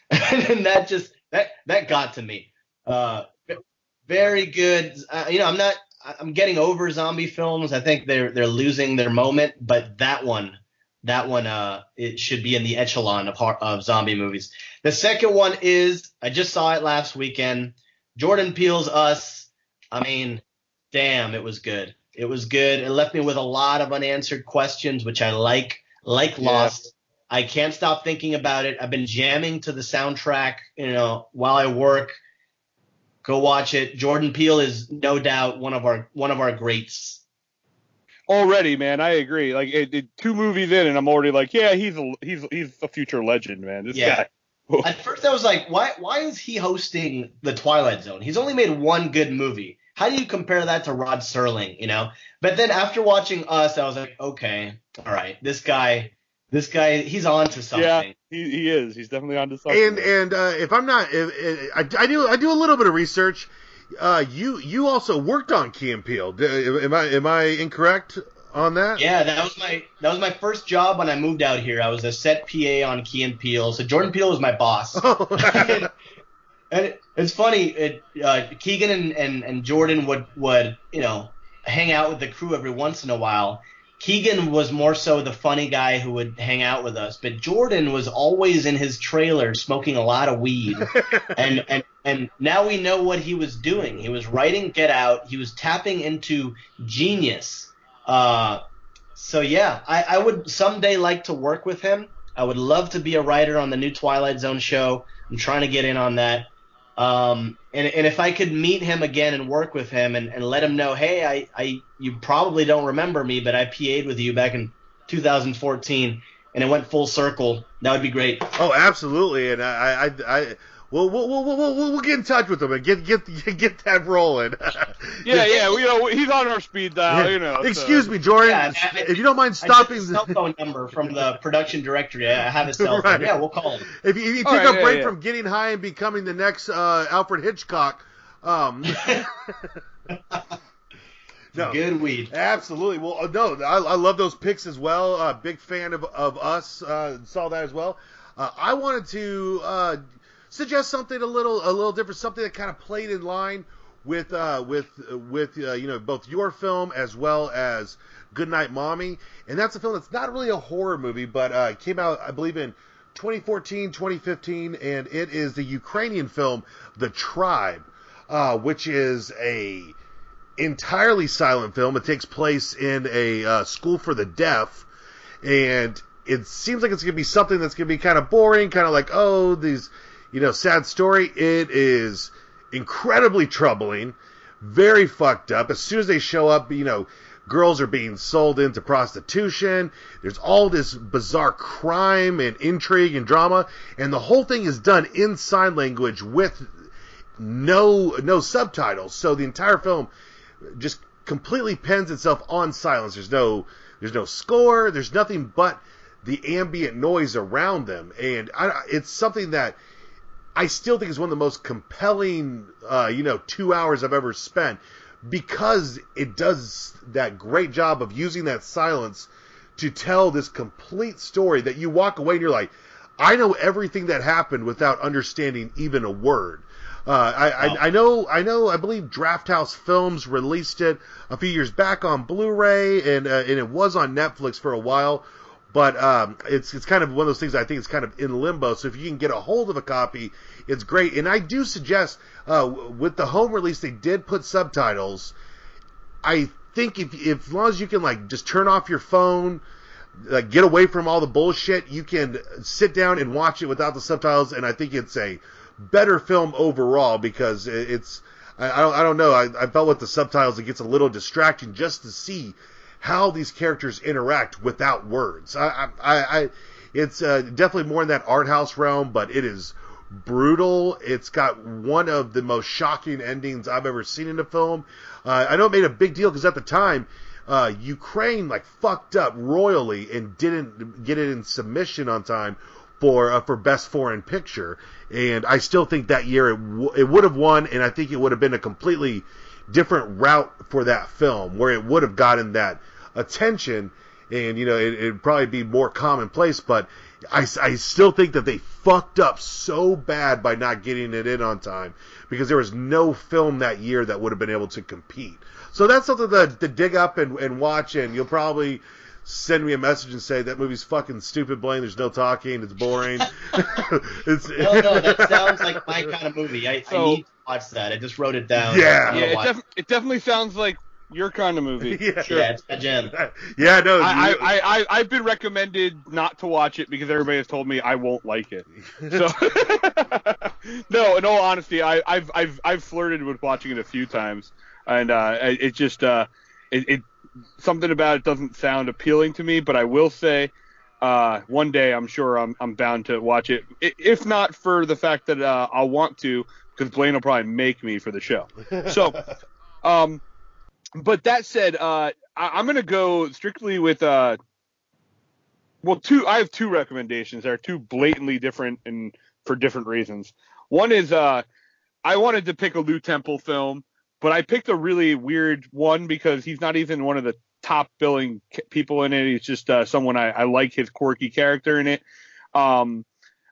And that just that that got to me. Uh, very good. Uh, you know, I'm not I'm getting over zombie films. I think they're they're losing their moment, but that one That one, uh, it should be in the echelon of hor- of zombie movies. The second one is, I just saw it last weekend, Jordan Peele's Us. I mean, damn, it was good. It was good. It left me with a lot of unanswered questions, which I like, like Yeah. Lost. I can't stop thinking about it. I've been jamming to the soundtrack, you know, while I work. Go watch it. Jordan Peele is no doubt one of our one of our greats. Already, man, I agree. Like, it, it, two movies in, and I'm already like, yeah, he's a he's he's a future legend, man. This Yeah. guy. At first, I was like, why why is he hosting The Twilight Zone? He's only made one good movie. How do you compare that to Rod Serling, you know? But then after watching Us, I was like, okay, all right, this guy, this guy, he's on to something. Yeah, he, he is. He's definitely on to something. And and uh, if I'm not, if, if, I, I do I do a little bit of research. Uh, you you also worked on Key and Peele. D- Am I am I incorrect on that? Yeah, that was my that was my first job when I moved out here. I was a set P A on Key and Peele. So Jordan Peele was my boss. and and it, it's funny, it, uh, Keegan and, and, and Jordan would, would, you know, hang out with the crew every once in a while. Keegan was more so the funny guy who would hang out with us, but Jordan was always in his trailer smoking a lot of weed. and, and and now we know what he was doing. He was writing Get Out. He was tapping into genius. Uh, so yeah, I, I would someday like to work with him. I would love to be a writer on the new Twilight Zone show. I'm trying to get in on that. Um, and, and if I could meet him again and work with him and, and let him know, hey, I, I you probably don't remember me, but I P A'd with you back in two thousand fourteen, and it went full circle, that would be great. Oh, absolutely. And I, I, I we'll, we'll, we'll, we'll, we'll get in touch with him and get get get that rolling. Yeah, yeah, you know, he's on our speed dial, you know. Excuse so. me, Jordan. Yeah, I- if you don't mind I stopping, took his cell phone number from the production directory. I have his cell phone. Right. Yeah, we'll call him. if you, if you All take right, a yeah, break yeah. from getting high and becoming the next uh, Alfred Hitchcock, um, no, Good weed. absolutely. Well, uh, no, I, I love those picks as well. Uh, big fan of of us. Uh, saw that as well. Uh, I wanted to uh, suggest something a little a little different, something that kind of played in line with uh, with with uh, you know, both your film as well as Goodnight Mommy, and that's a film that's not really a horror movie, but uh, it came out, I believe, in twenty fourteen, twenty fifteen, and it is the Ukrainian film The Tribe, uh, which is a entirely silent film. It takes place in a uh, school for the deaf, and it seems like it's going to be something that's going to be kind of boring, kind of like, oh, these, you know, sad story. It is incredibly troubling, very fucked up. As soon as they show up, you know, girls are being sold into prostitution. There's all this bizarre crime and intrigue and drama, and the whole thing is done in sign language with no no subtitles. So the entire film just completely pens itself on silence. There's no there's no score. There's nothing but the ambient noise around them, and I, it's something that I still think is one of the most compelling, uh, you know, two hours I've ever spent, because it does that great job of using that silence to tell this complete story that you walk away and you're like, I know everything that happened without understanding even a word. Uh, I, I, I know, I know, I believe Draft House Films released it a few years back on Blu-ray, and uh, and it was on Netflix for a while. But um, it's it's kind of one of those things I think is kind of in limbo. So if you can get a hold of a copy, it's great. And I do suggest, uh, with the home release, they did put subtitles. I think if, if as long as you can, like, just turn off your phone, like, get away from all the bullshit, you can sit down and watch it without the subtitles. And I think it's a better film overall, because it's I, I don't I don't know I, I felt with the subtitles it gets a little distracting just to see how these characters interact without words. I, I, I it's uh, definitely more in that art house realm, but it is brutal. It's got one of the most shocking endings I've ever seen in a film. Uh, I know it made a big deal because at the time, uh, Ukraine like fucked up royally and didn't get it in submission on time for uh, for Best Foreign Picture. And I still think that year it, w- it would have won, and I think it would have been a completely different route for that film, where it would have gotten that attention, and, you know, it, it'd probably be more commonplace, but I, I still think that they fucked up so bad by not getting it in on time, because there was no film that year that would have been able to compete. So that's something to, to dig up and, and watch, and you'll probably send me a message and say, that movie's fucking stupid, Blaine, there's no talking, it's boring. it's, no, no, that sounds like my kind of movie. I, So- I need to watch that. I just wrote it down. Yeah. I'm Yeah, gonna it, watch def- it definitely sounds like your kind of movie. Yeah. Sure. Yeah, it's my jam. yeah, no. I, you- I, I, I've been recommended not to watch it because everybody has told me I won't like it. So, no, in all honesty, I, I've, I've, I've flirted with watching it a few times, and uh, it, it just, uh, it, it, something about it doesn't sound appealing to me. But I will say, uh, one day I'm sure I'm, I'm bound to watch it, I- if not for the fact that uh, I'll want to, because Blaine will probably make me for the show. So, um. But that said, uh, I, I'm going to go strictly with, uh, well, two. I have two recommendations. They're two blatantly different and for different reasons. One is uh, I wanted to pick a Lou Temple film, but I picked a really weird one because he's not even one of the top billing people in it. He's just uh, someone I, I like his quirky character in it. Um,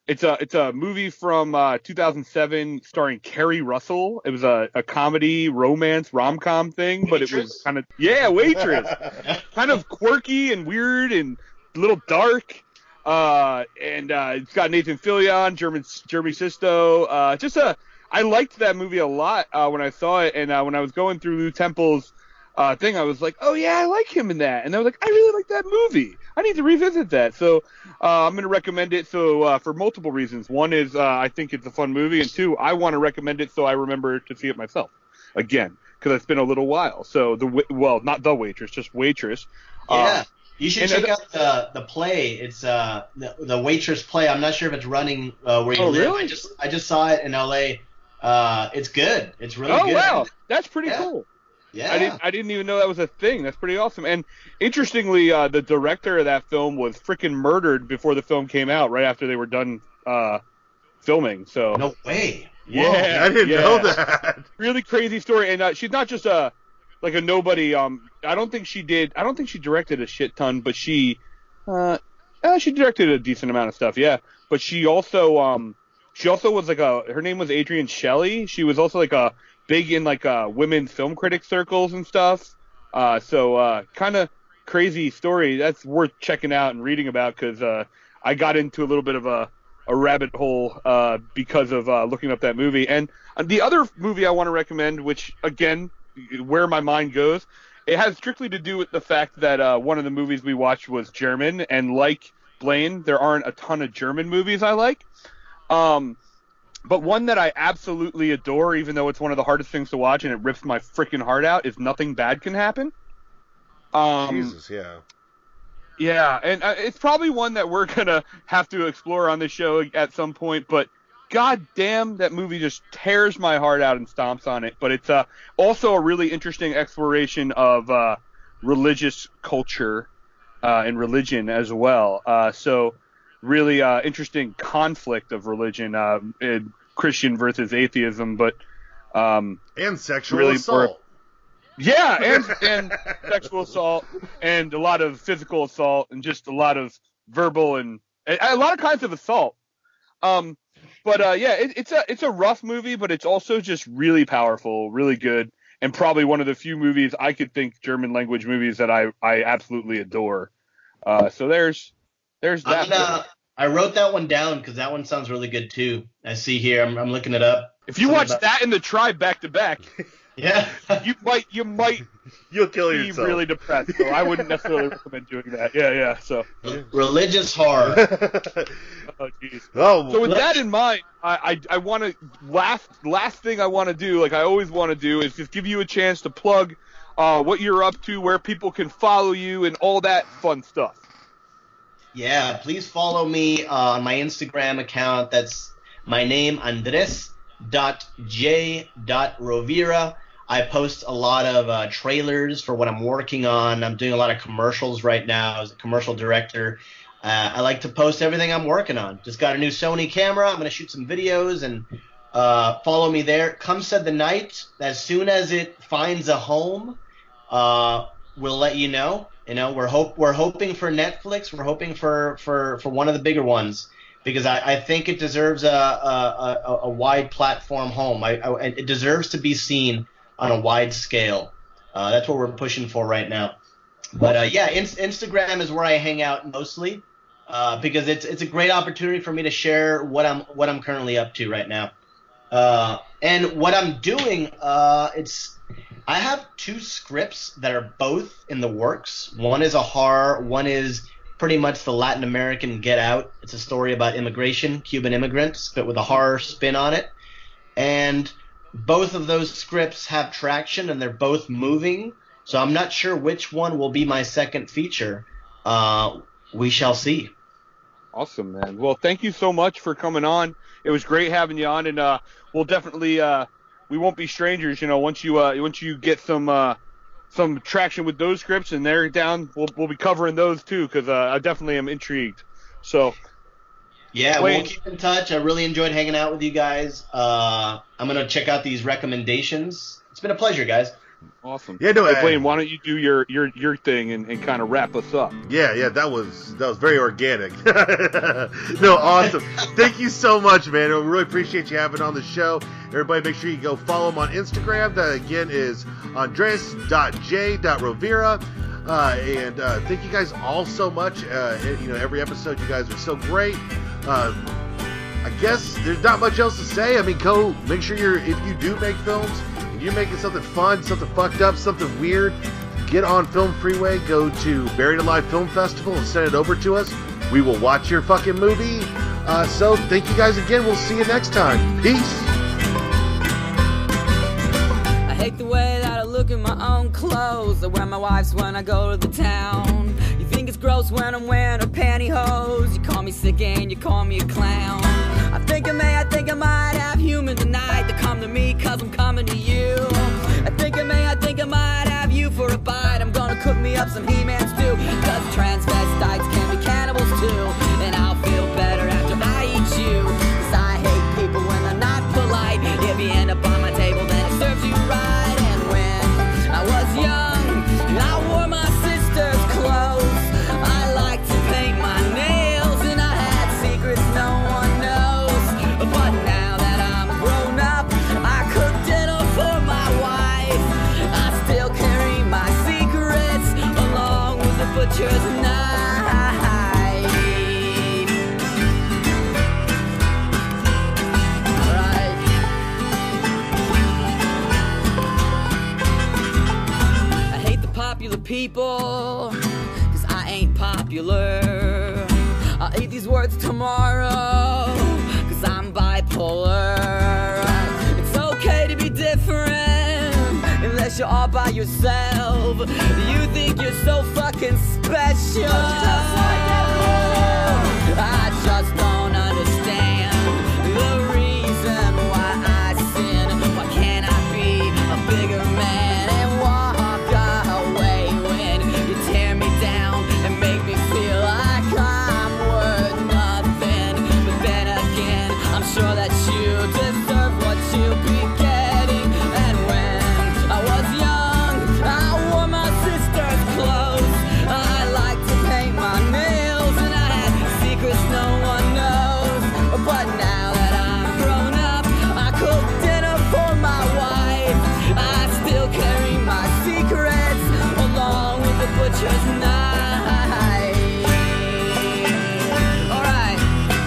It's a it's a movie from uh, two thousand seven starring Kerry Russell. It was a, a comedy romance rom com thing, but it was kind of yeah, Waitress, kind of quirky and weird and a little dark. Uh, and uh, it's got Nathan Fillion, Jeremy Jeremy Sisto. Uh, just a I liked that movie a lot uh, when I saw it, and uh, when I was going through Lou Temple's uh, thing, I was like, oh yeah, I like him in that, and I was like, I really like that movie. I need to revisit that. So uh, I'm going to recommend it. So uh, for multiple reasons. One is uh, I think it's a fun movie, and two, I want to recommend it so I remember to see it myself again because it's been a little while. So the well, not The Waitress, just Waitress. Yeah. Uh, You should and check the- out the the play. It's uh the, the Waitress play. I'm not sure if it's running uh, where you Oh, live. really? I just I just saw it in L A. Uh, it's good. It's really oh good. wow, that's pretty Yeah. cool. Yeah. I didn't I didn't even know that was a thing. That's pretty awesome. And interestingly, uh, the director of that film was freaking murdered before the film came out, right after they were done uh, filming. So No way. yeah, I didn't yeah. know that. Really crazy story. And uh, she's not just a like a nobody. Um, I don't think she did. I don't think she directed a shit ton, but she uh, uh she directed a decent amount of stuff. Yeah, but she also um she also was like a her name was Adrienne Shelley. She was also like a big in like uh women film critic circles and stuff. Uh, so uh, kind of crazy story. That's worth checking out and reading about because uh, I got into a little bit of a a rabbit hole uh, because of uh, looking up that movie. And uh, the other movie I want to recommend, which again, where my mind goes, it has strictly to do with the fact that uh, one of the movies we watched was German, and like Blaine, there aren't a ton of German movies I like. Um, but one that I absolutely adore, even though it's one of the hardest things to watch and it rips my freaking heart out, is Nothing Bad Can Happen. Um, Jesus, yeah. Yeah, and uh, it's probably one that we're going to have to explore on the show at some point, but god damn, that movie just tears my heart out and stomps on it. But it's uh, also a really interesting exploration of uh, religious culture uh, and religion as well. Uh, so really uh, interesting conflict of religion, uh, in Christian versus atheism, but um, and sexual really assault. more- Yeah, and and sexual assault, and a lot of physical assault, and just a lot of verbal and a, a lot of kinds of assault. Um, but uh, yeah, it, it's a it's a rough movie, but it's also just really powerful, really good, and probably one of the few movies I could think German language movies that I, I absolutely adore. Uh, so there's there's that. I'm gonna, I wrote that one down because that one sounds really good too. I see here. I'm, I'm looking it up. If you Something watch about- that and The Tribe back to back, yeah, you might you might You'll kill be yourself. really depressed. So I wouldn't necessarily recommend doing that. Yeah, yeah. So. religious horror. Oh, jeez. Oh, So with let's- that in mind, I I, I want to last last thing I want to do, like I always want to do, is just give you a chance to plug uh, what you're up to, where people can follow you, and all that fun stuff. Yeah, please follow me uh, on my Instagram account. That's my name, Andres dot J dot Rovira. I post a lot of uh, trailers for what I'm working on. I'm doing a lot of commercials right now as a commercial director. Uh, I like to post everything I'm working on. Just got a new Sony camera. I'm going to shoot some videos and uh, follow me there. Come Said the Night. As soon as it finds a home, uh, we'll let you know. You know, we're hope we're hoping for Netflix. We're hoping for, for, for one of the bigger ones because I, I think it deserves a a, a, a wide platform home. I, I, it deserves to be seen on a wide scale. Uh, that's what we're pushing for right now. But uh, yeah, in, Instagram is where I hang out mostly uh, because it's it's a great opportunity for me to share what I'm what I'm currently up to right now. Uh, and what I'm doing, uh, it's I have two scripts that are both in the works. One is a horror. One is pretty much the Latin American Get Out. It's a story about immigration, Cuban immigrants, but with a horror spin on it. And both of those scripts have traction, and they're both moving. So I'm not sure which one will be my second feature. Uh, we shall see. Awesome, man. Well, thank you so much for coming on. It was great having you on, and uh, we'll definitely uh, we won't be strangers. You know, once you uh, once you get some uh, some traction with those scripts and they're down, we'll we'll be covering those too because uh, I definitely am intrigued. So. Yeah, Wayne. we'll keep in touch. I really enjoyed hanging out with you guys. Uh, I'm going to check out these recommendations. It's been a pleasure, guys. Awesome. Yeah, no, Hey, I- Blaine, why don't you do your your your thing and, and kind of wrap us up? Yeah, yeah, that was that was very organic. No, awesome. Thank you so much, man. We really appreciate you having on the show. Everybody, make sure you go follow him on Instagram. That again is andres dot j dot rovira. Uh, and uh, thank you guys all so much. Uh, you know, every episode, you guys are so great. Uh, I guess there's not much else to say. I mean, go make sure you're if you do make films. You're making something fun, something fucked up, something weird, get on Film Freeway, go to Buried Alive Film Festival and send it over to us. We will watch your fucking movie. Uh, so thank you guys again. We'll see you next time. Peace. I hate the way that I look at my own clothes. I wear my wife's when I go to the town. You think it's gross when I'm wearing her pantyhose. You call me sick and you call me a clown. I think I may, I think I might have humans tonight to come to me cause I'm coming to you. I think I may, I think I might have you for a bite. I'm gonna cook me up some He-Man stew. Cause transvestites can be cannibals too. And I'll feel better after I eat you. Cause I hate people when they're not polite. If you end up on my table then it serves you right. And when I was young and I wore my sister's clothes, I liked to paint my nails and I had secrets no one knows. But now that I'm grown up, I cook dinner for my wife. I still carry my secrets along with the butcher's knife. Right. I hate the popular people, cause I ain't popular. I'll eat these words tomorrow, cause I'm bipolar. It's okay to be different, unless you're all by yourself. You think you're so fucking special. I just don't understand the reason why I sin. Why can't I be a bigger man and walk away when you tear me down and make me feel like I'm worth nothing? But then again, I'm sure that you deserve what you'll be getting. And when I was young, I wore my sister's clothes. I liked to paint my nails and I had secrets no one knows. But now that I'm grown up, I cook dinner for my wife. I still carry my secrets along with the butcher's knife. Alright.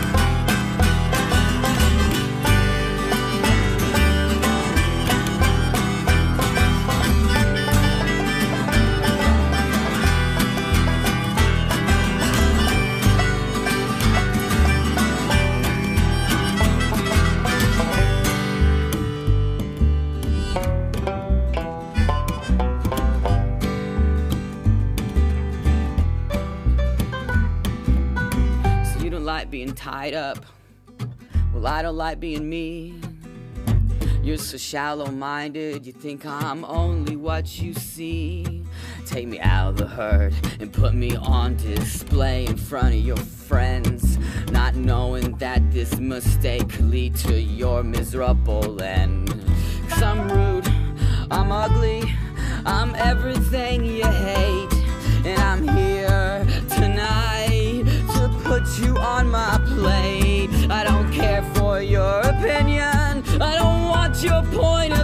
So you don't like being tied up. Well, I don't like being me. You're so shallow-minded, you think I'm only what you see. Take me out of the herd and put me on display in front of your friends, not knowing that this mistake could lead to your miserable end. Cause I'm rude, I'm ugly, I'm everything you hate, and I'm here tonight to put you on my plate. I don't care for your opinion, I don't want your point of